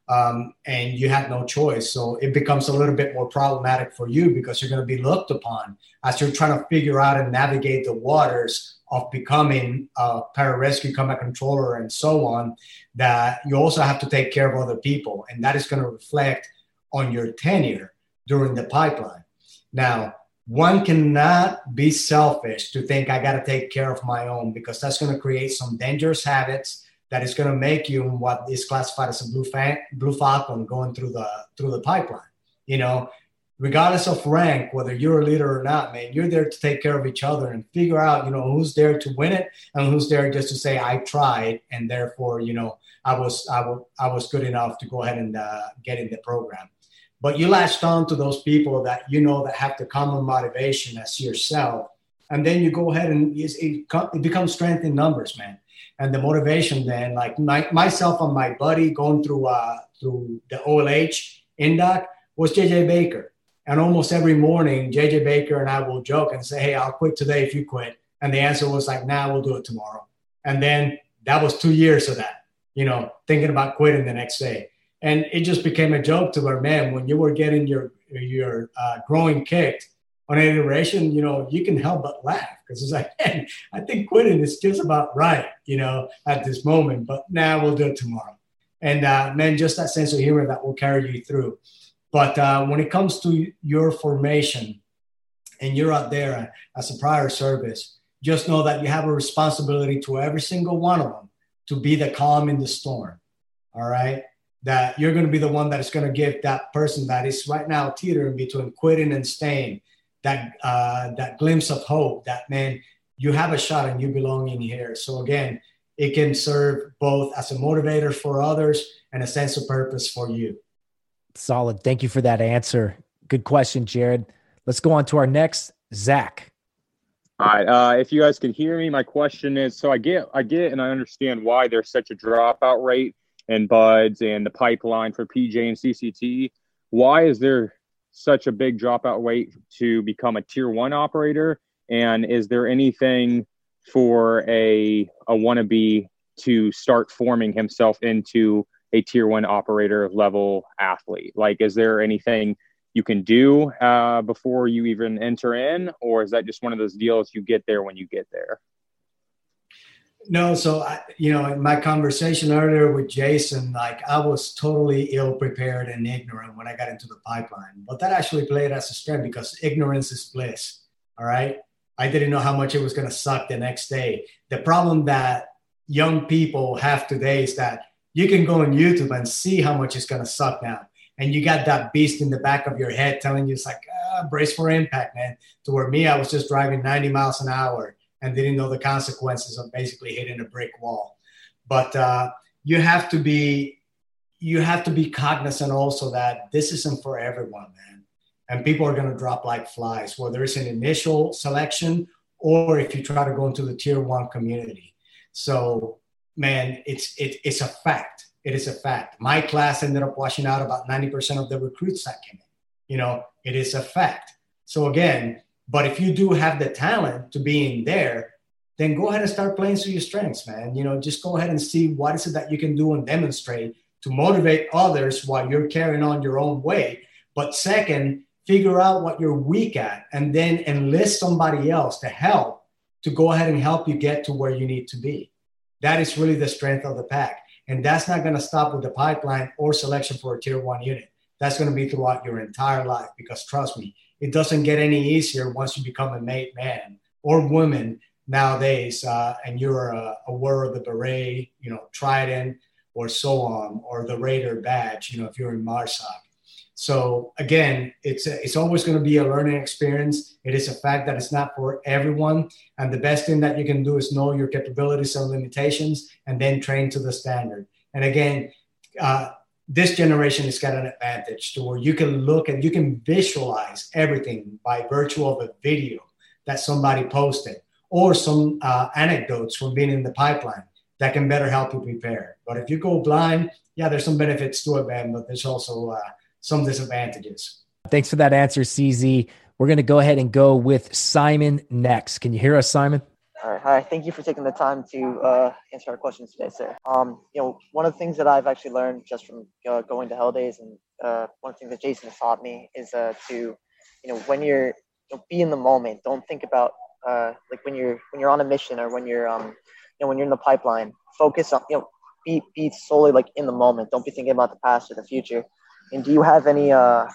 And you have no choice. So it becomes a little bit more problematic for you because you're going to be looked upon as you're trying to figure out and navigate the waters of becoming a pararescue combat controller and so on, that you also have to take care of other people. And that is going to reflect on your tenure during the pipeline. Now, one cannot be selfish to think I got to take care of my own, because that's going to create some dangerous habits that is going to make you what is classified as a blue falcon going through the pipeline. You know, regardless of rank, whether you're a leader or not, man, you're there to take care of each other and figure out, you know, who's there to win it and who's there just to say, I tried, and therefore, you know, I was good enough to go ahead and get in the program. But you latched on to those people that, you know, that have the common motivation as yourself. And then you go ahead and it becomes strength in numbers, man. And the motivation then, like myself and my buddy going through the OLH INDOC was JJ Baker. And almost every morning, JJ Baker and I will joke and say, hey, I'll quit today if you quit. And the answer was like, nah, we'll do it tomorrow. And then that was 2 years of that, you know, thinking about quitting the next day. And it just became a joke to where, man, when you were getting your growing kicked on an iteration, you know, you can help but laugh, because it's like, man, I think quitting is just about right, you know, at this moment, but now we'll do it tomorrow. And man, just that sense of humor that will carry you through. But when it comes to your formation and you're out there as a prior service, just know that you have a responsibility to every single one of them to be the calm in the storm. All right. That you're going to be the one that is going to give that person that is right now teetering between quitting and staying that glimpse of hope that, man, you have a shot and you belong in here. So again, it can serve both as a motivator for others and a sense of purpose for you. Solid. Thank you for that answer. Good question, Jared. Let's go on to our next, Zach. All right. If you guys can hear me, my question is, so I get and I understand why there's such a dropout rate in BUDS and the pipeline for PJ and CCT. Why is there such a big dropout rate to become a tier 1 operator? And is there anything for a wannabe to start forming himself into a tier 1 operator level athlete? Like, is there anything you can do before you even enter in, or is that just one of those deals you get there when you get there? No, so in my conversation earlier with Jason, like I was totally ill prepared and ignorant when I got into the pipeline, but that actually played as a strength because ignorance is bliss. All right. I didn't know how much it was going to suck the next day. The problem that young people have today is that you can go on YouTube and see how much it's going to suck now. And you got that beast in the back of your head telling you it's like, brace for impact, man. To where me, I was just driving 90 miles an hour and didn't know the consequences of basically hitting a brick wall. But you have to be cognizant also that this isn't for everyone, man. And people are going to drop like flies, whether it's an initial selection or if you try to go into the tier 1 community. So, man, it's a fact. It is a fact. My class ended up washing out about 90% of the recruits that came in. It is a fact. So again, but if you do have the talent to be in there, then go ahead and start playing to your strengths, man. Just go ahead and see what is it that you can do and demonstrate to motivate others while you're carrying on your own way. But second, figure out what you're weak at and then enlist somebody else to help to go ahead and help you get to where you need to be. That is really the strength of the pack. And that's not going to stop with the pipeline or selection for a tier 1 unit. That's going to be throughout your entire life because trust me, it doesn't get any easier once you become a made man or woman nowadays and you're a wearer of the beret, trident or so on, or the Raider badge, if you're in MARSOC. So again, it's always going to be a learning experience. It is a fact that it's not for everyone. And the best thing that you can do is know your capabilities and limitations and then train to the standard. And again, this generation has got an advantage to where you can look and you can visualize everything by virtue of a video that somebody posted or some anecdotes from being in the pipeline that can better help you prepare. But if you go blind, yeah, there's some benefits to it, man, but there's also some disadvantages. Thanks for that answer, CZ. We're going to go ahead and go with Simon next. Can you hear us, Simon? All right. Hi. Thank you for taking the time to answer our questions today, sir. One of the things that I've actually learned just from going to Hell Days and one of the things that Jason has taught me is to, when you're be in the moment. Don't think about like when you're on a mission or when you're when you're in the pipeline. Focus on be solely like in the moment. Don't be thinking about the past or the future. And do you have any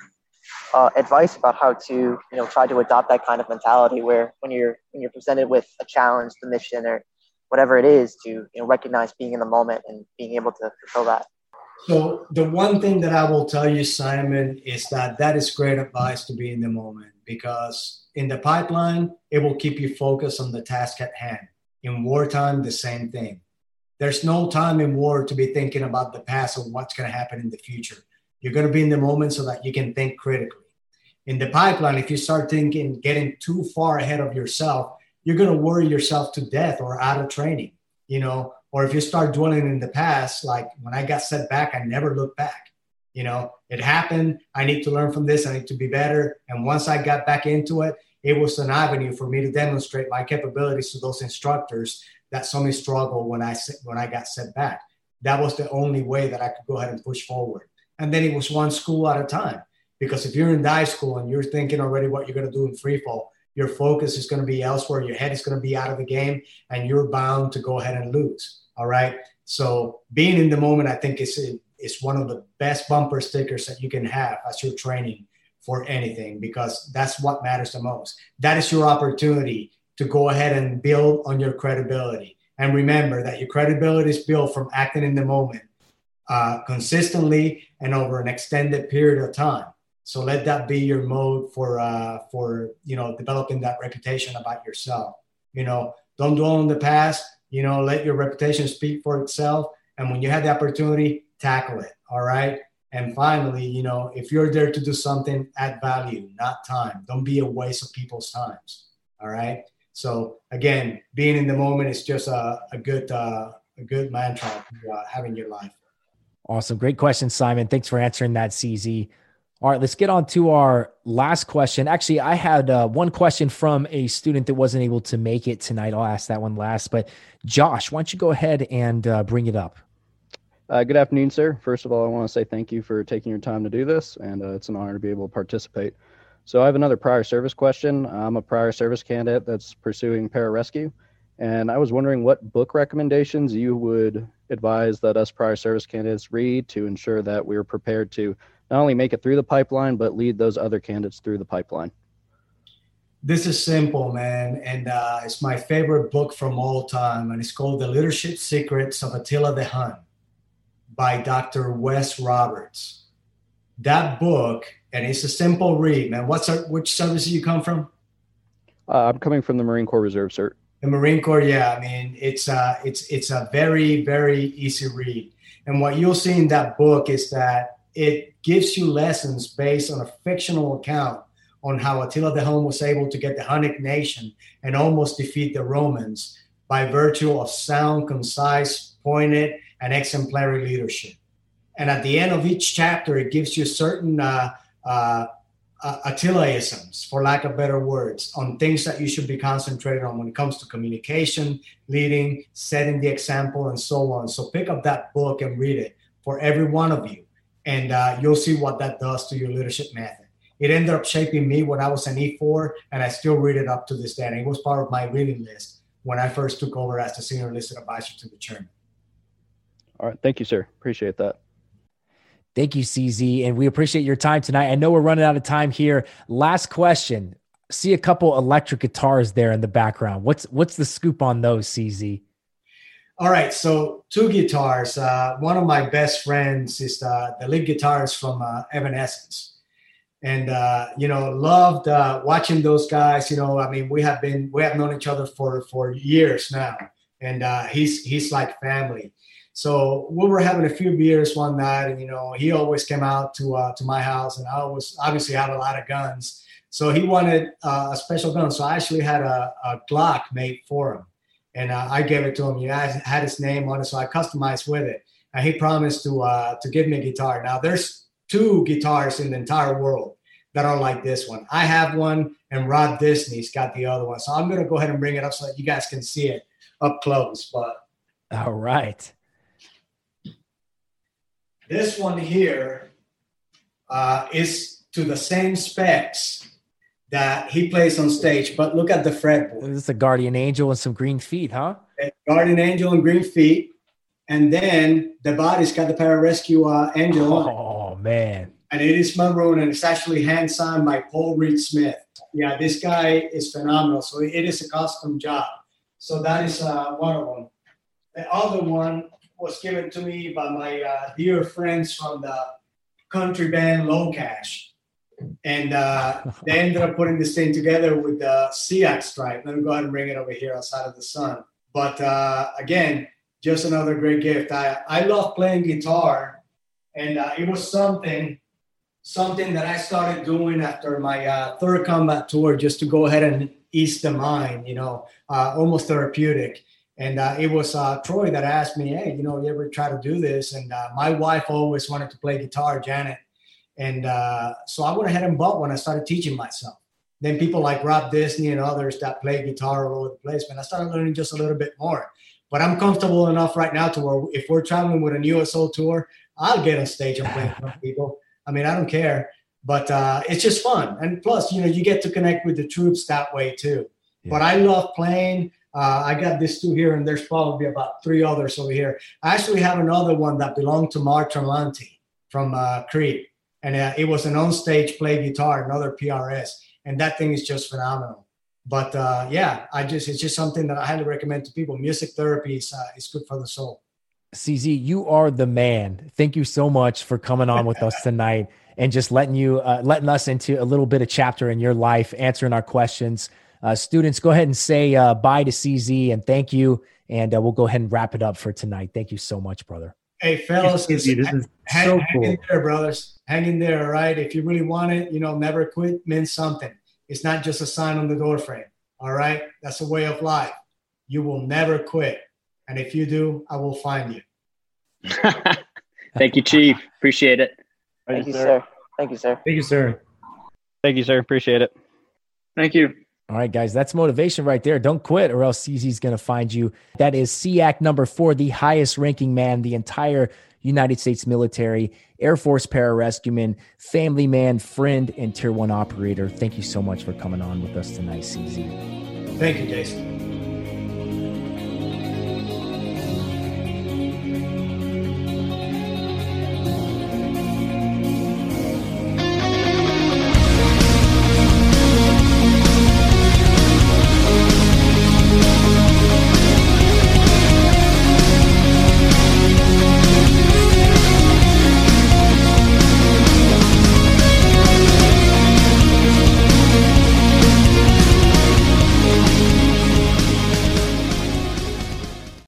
advice about how to try to adopt that kind of mentality where when you're presented with a challenge, the mission, or whatever it is, to recognize being in the moment and being able to fulfill that? So the one thing that I will tell you, Simon, is that is great advice to be in the moment, because in the pipeline, it will keep you focused on the task at hand. In wartime, the same thing. There's no time in war to be thinking about the past or what's going to happen in the future. You're going to be in the moment so that you can think critically. In the pipeline, if you start thinking, getting too far ahead of yourself, you're going to worry yourself to death or out of training, or if you start dwelling in the past, like when I got set back, I never looked back. It happened. I need to learn from this. I need to be better. And once I got back into it, it was an avenue for me to demonstrate my capabilities to those instructors that saw me struggle when I got set back. That was the only way that I could go ahead and push forward. And then it was one school at a time. Because if you're in dive school and you're thinking already what you're going to do in free fall, your focus is going to be elsewhere. Your head is going to be out of the game, and you're bound to go ahead and lose. All right. So being in the moment, I think is one of the best bumper stickers that you can have as you're training for anything, because that's what matters the most. That is your opportunity to go ahead and build on your credibility. And remember that your credibility is built from acting in the moment consistently and over an extended period of time. So let that be your mode for developing that reputation about yourself. Don't dwell on the past. Let your reputation speak for itself. And when you have the opportunity, tackle it. All right. And finally, if you're there to do something, add value, not time. Don't be a waste of people's times. All right. So again, being in the moment is just a good mantra to have in your life. Awesome. Great question, Simon. Thanks for answering that, CZ. All right, let's get on to our last question. Actually, I had one question from a student that wasn't able to make it tonight. I'll ask that one last. But Josh, why don't you go ahead and bring it up? Good afternoon, sir. First of all, I want to say thank you for taking your time to do this, and it's an honor to be able to participate. So I have another prior service question. I'm a prior service candidate that's pursuing pararescue, and I was wondering what book recommendations you would advise that us prior service candidates read to ensure that we're prepared to not only make it through the pipeline, but lead those other candidates through the pipeline. This is simple, man, and it's my favorite book from all time, and it's called The Leadership Secrets of Attila the Hun by Dr. Wes Roberts. That book, and it's a simple read, man. Which service do you come from? I'm coming from the Marine Corps Reserve, sir. The Marine Corps, yeah. I mean, it's a very, very easy read. And what you'll see in that book is that it gives you lessons based on a fictional account on how Attila the Hun was able to get the Hunnic nation and almost defeat the Romans by virtue of sound, concise, pointed, and exemplary leadership. And at the end of each chapter, it gives you certain Attila-isms, for lack of better words, on things that you should be concentrated on when it comes to communication, leading, setting the example, and so on. So pick up that book and read it for every one of you. And you'll see what that does to your leadership method. It ended up shaping me when I was an E4, and I still read it up to this day. And it was part of my reading list when I first took over as the senior enlisted advisor to the chairman. All right. Thank you, sir. Appreciate that. Thank you, CZ. And we appreciate your time tonight. I know we're running out of time here. Last question. See a couple electric guitars there in the background. What's the scoop on those, CZ? All right. So 2 guitars. One of my best friends is the lead guitarist from Evanescence. And, loved watching those guys. I mean, we have known each other for years now. And he's like family. So we were having a few beers one night, and he always came out to my house, and I always obviously have a lot of guns. So he wanted a special gun. So I actually had a Glock made for him, and I gave it to him. I had his name on it, so I customized with it. And he promised to give me a guitar. Now there's 2 guitars in the entire world that are like this one. I have one, and Rod Disney's got the other one. So I'm gonna go ahead and bring it up so that you guys can see it up close. But all right. This one here is to the same specs that he plays on stage, but look at the fretboard. This is a Guardian Angel and some green feet, huh? A Guardian Angel and green feet. And then the body's got the Pararescue Angel on it. Oh, man. And it is maroon, and it's actually hand-signed by Paul Reed Smith. Yeah, this guy is phenomenal. So it is a custom job. So that is one of them. The other one was given to me by my dear friends from the country band Low Cash. And they ended up putting this thing together with the SEAC stripe. Let me go ahead and bring it over here outside of the sun. But again, just another great gift. I love playing guitar, and it was something that I started doing after my third combat tour, just to go ahead and ease the mind, almost therapeutic. And it was Troy that asked me, hey, you ever try to do this? And my wife always wanted to play guitar, Janet. And so I went ahead and bought one. I started teaching myself. Then people like Rob Disney and others that play guitar all over the place, man, I started learning just a little bit more. But I'm comfortable enough right now to where if we're traveling with an USO tour, I'll get on stage and play with people. I mean, I don't care. But it's just fun. And plus, you get to connect with the troops that way too. Yeah. But I love playing. I got this 2 here, and there's probably about 3 others over here. I actually have another one that belonged to Mark Tremonti from Creed. And it was an on-stage play guitar, another PRS. And that thing is just phenomenal. But it's just something that I highly recommend to people. Music therapy is good for the soul. CZ, you are the man. Thank you so much for coming on with us tonight and just letting us into a little bit of chapter in your life, answering our questions. Students, go ahead and say bye to CZ and thank you. And we'll go ahead and wrap it up for tonight. Thank you so much, brother. Hey, fellas, hang in there, brothers. Hang in there, all right? If you really want it, never quit means something. It's not just a sign on the door frame, all right? That's a way of life. You will never quit. And if you do, I will find you. Thank you, Chief. Appreciate it. Thank you, sir. Thank you, sir. Thank you, sir. Thank you, sir. Appreciate it. Thank you. All right, guys, that's motivation right there. Don't quit or else CZ's going to find you. That is SEAC number 4, the highest ranking man in the entire United States military, Air Force pararescueman, family man, friend, and Tier 1 operator. Thank you so much for coming on with us tonight, CZ. Thank you, Jason.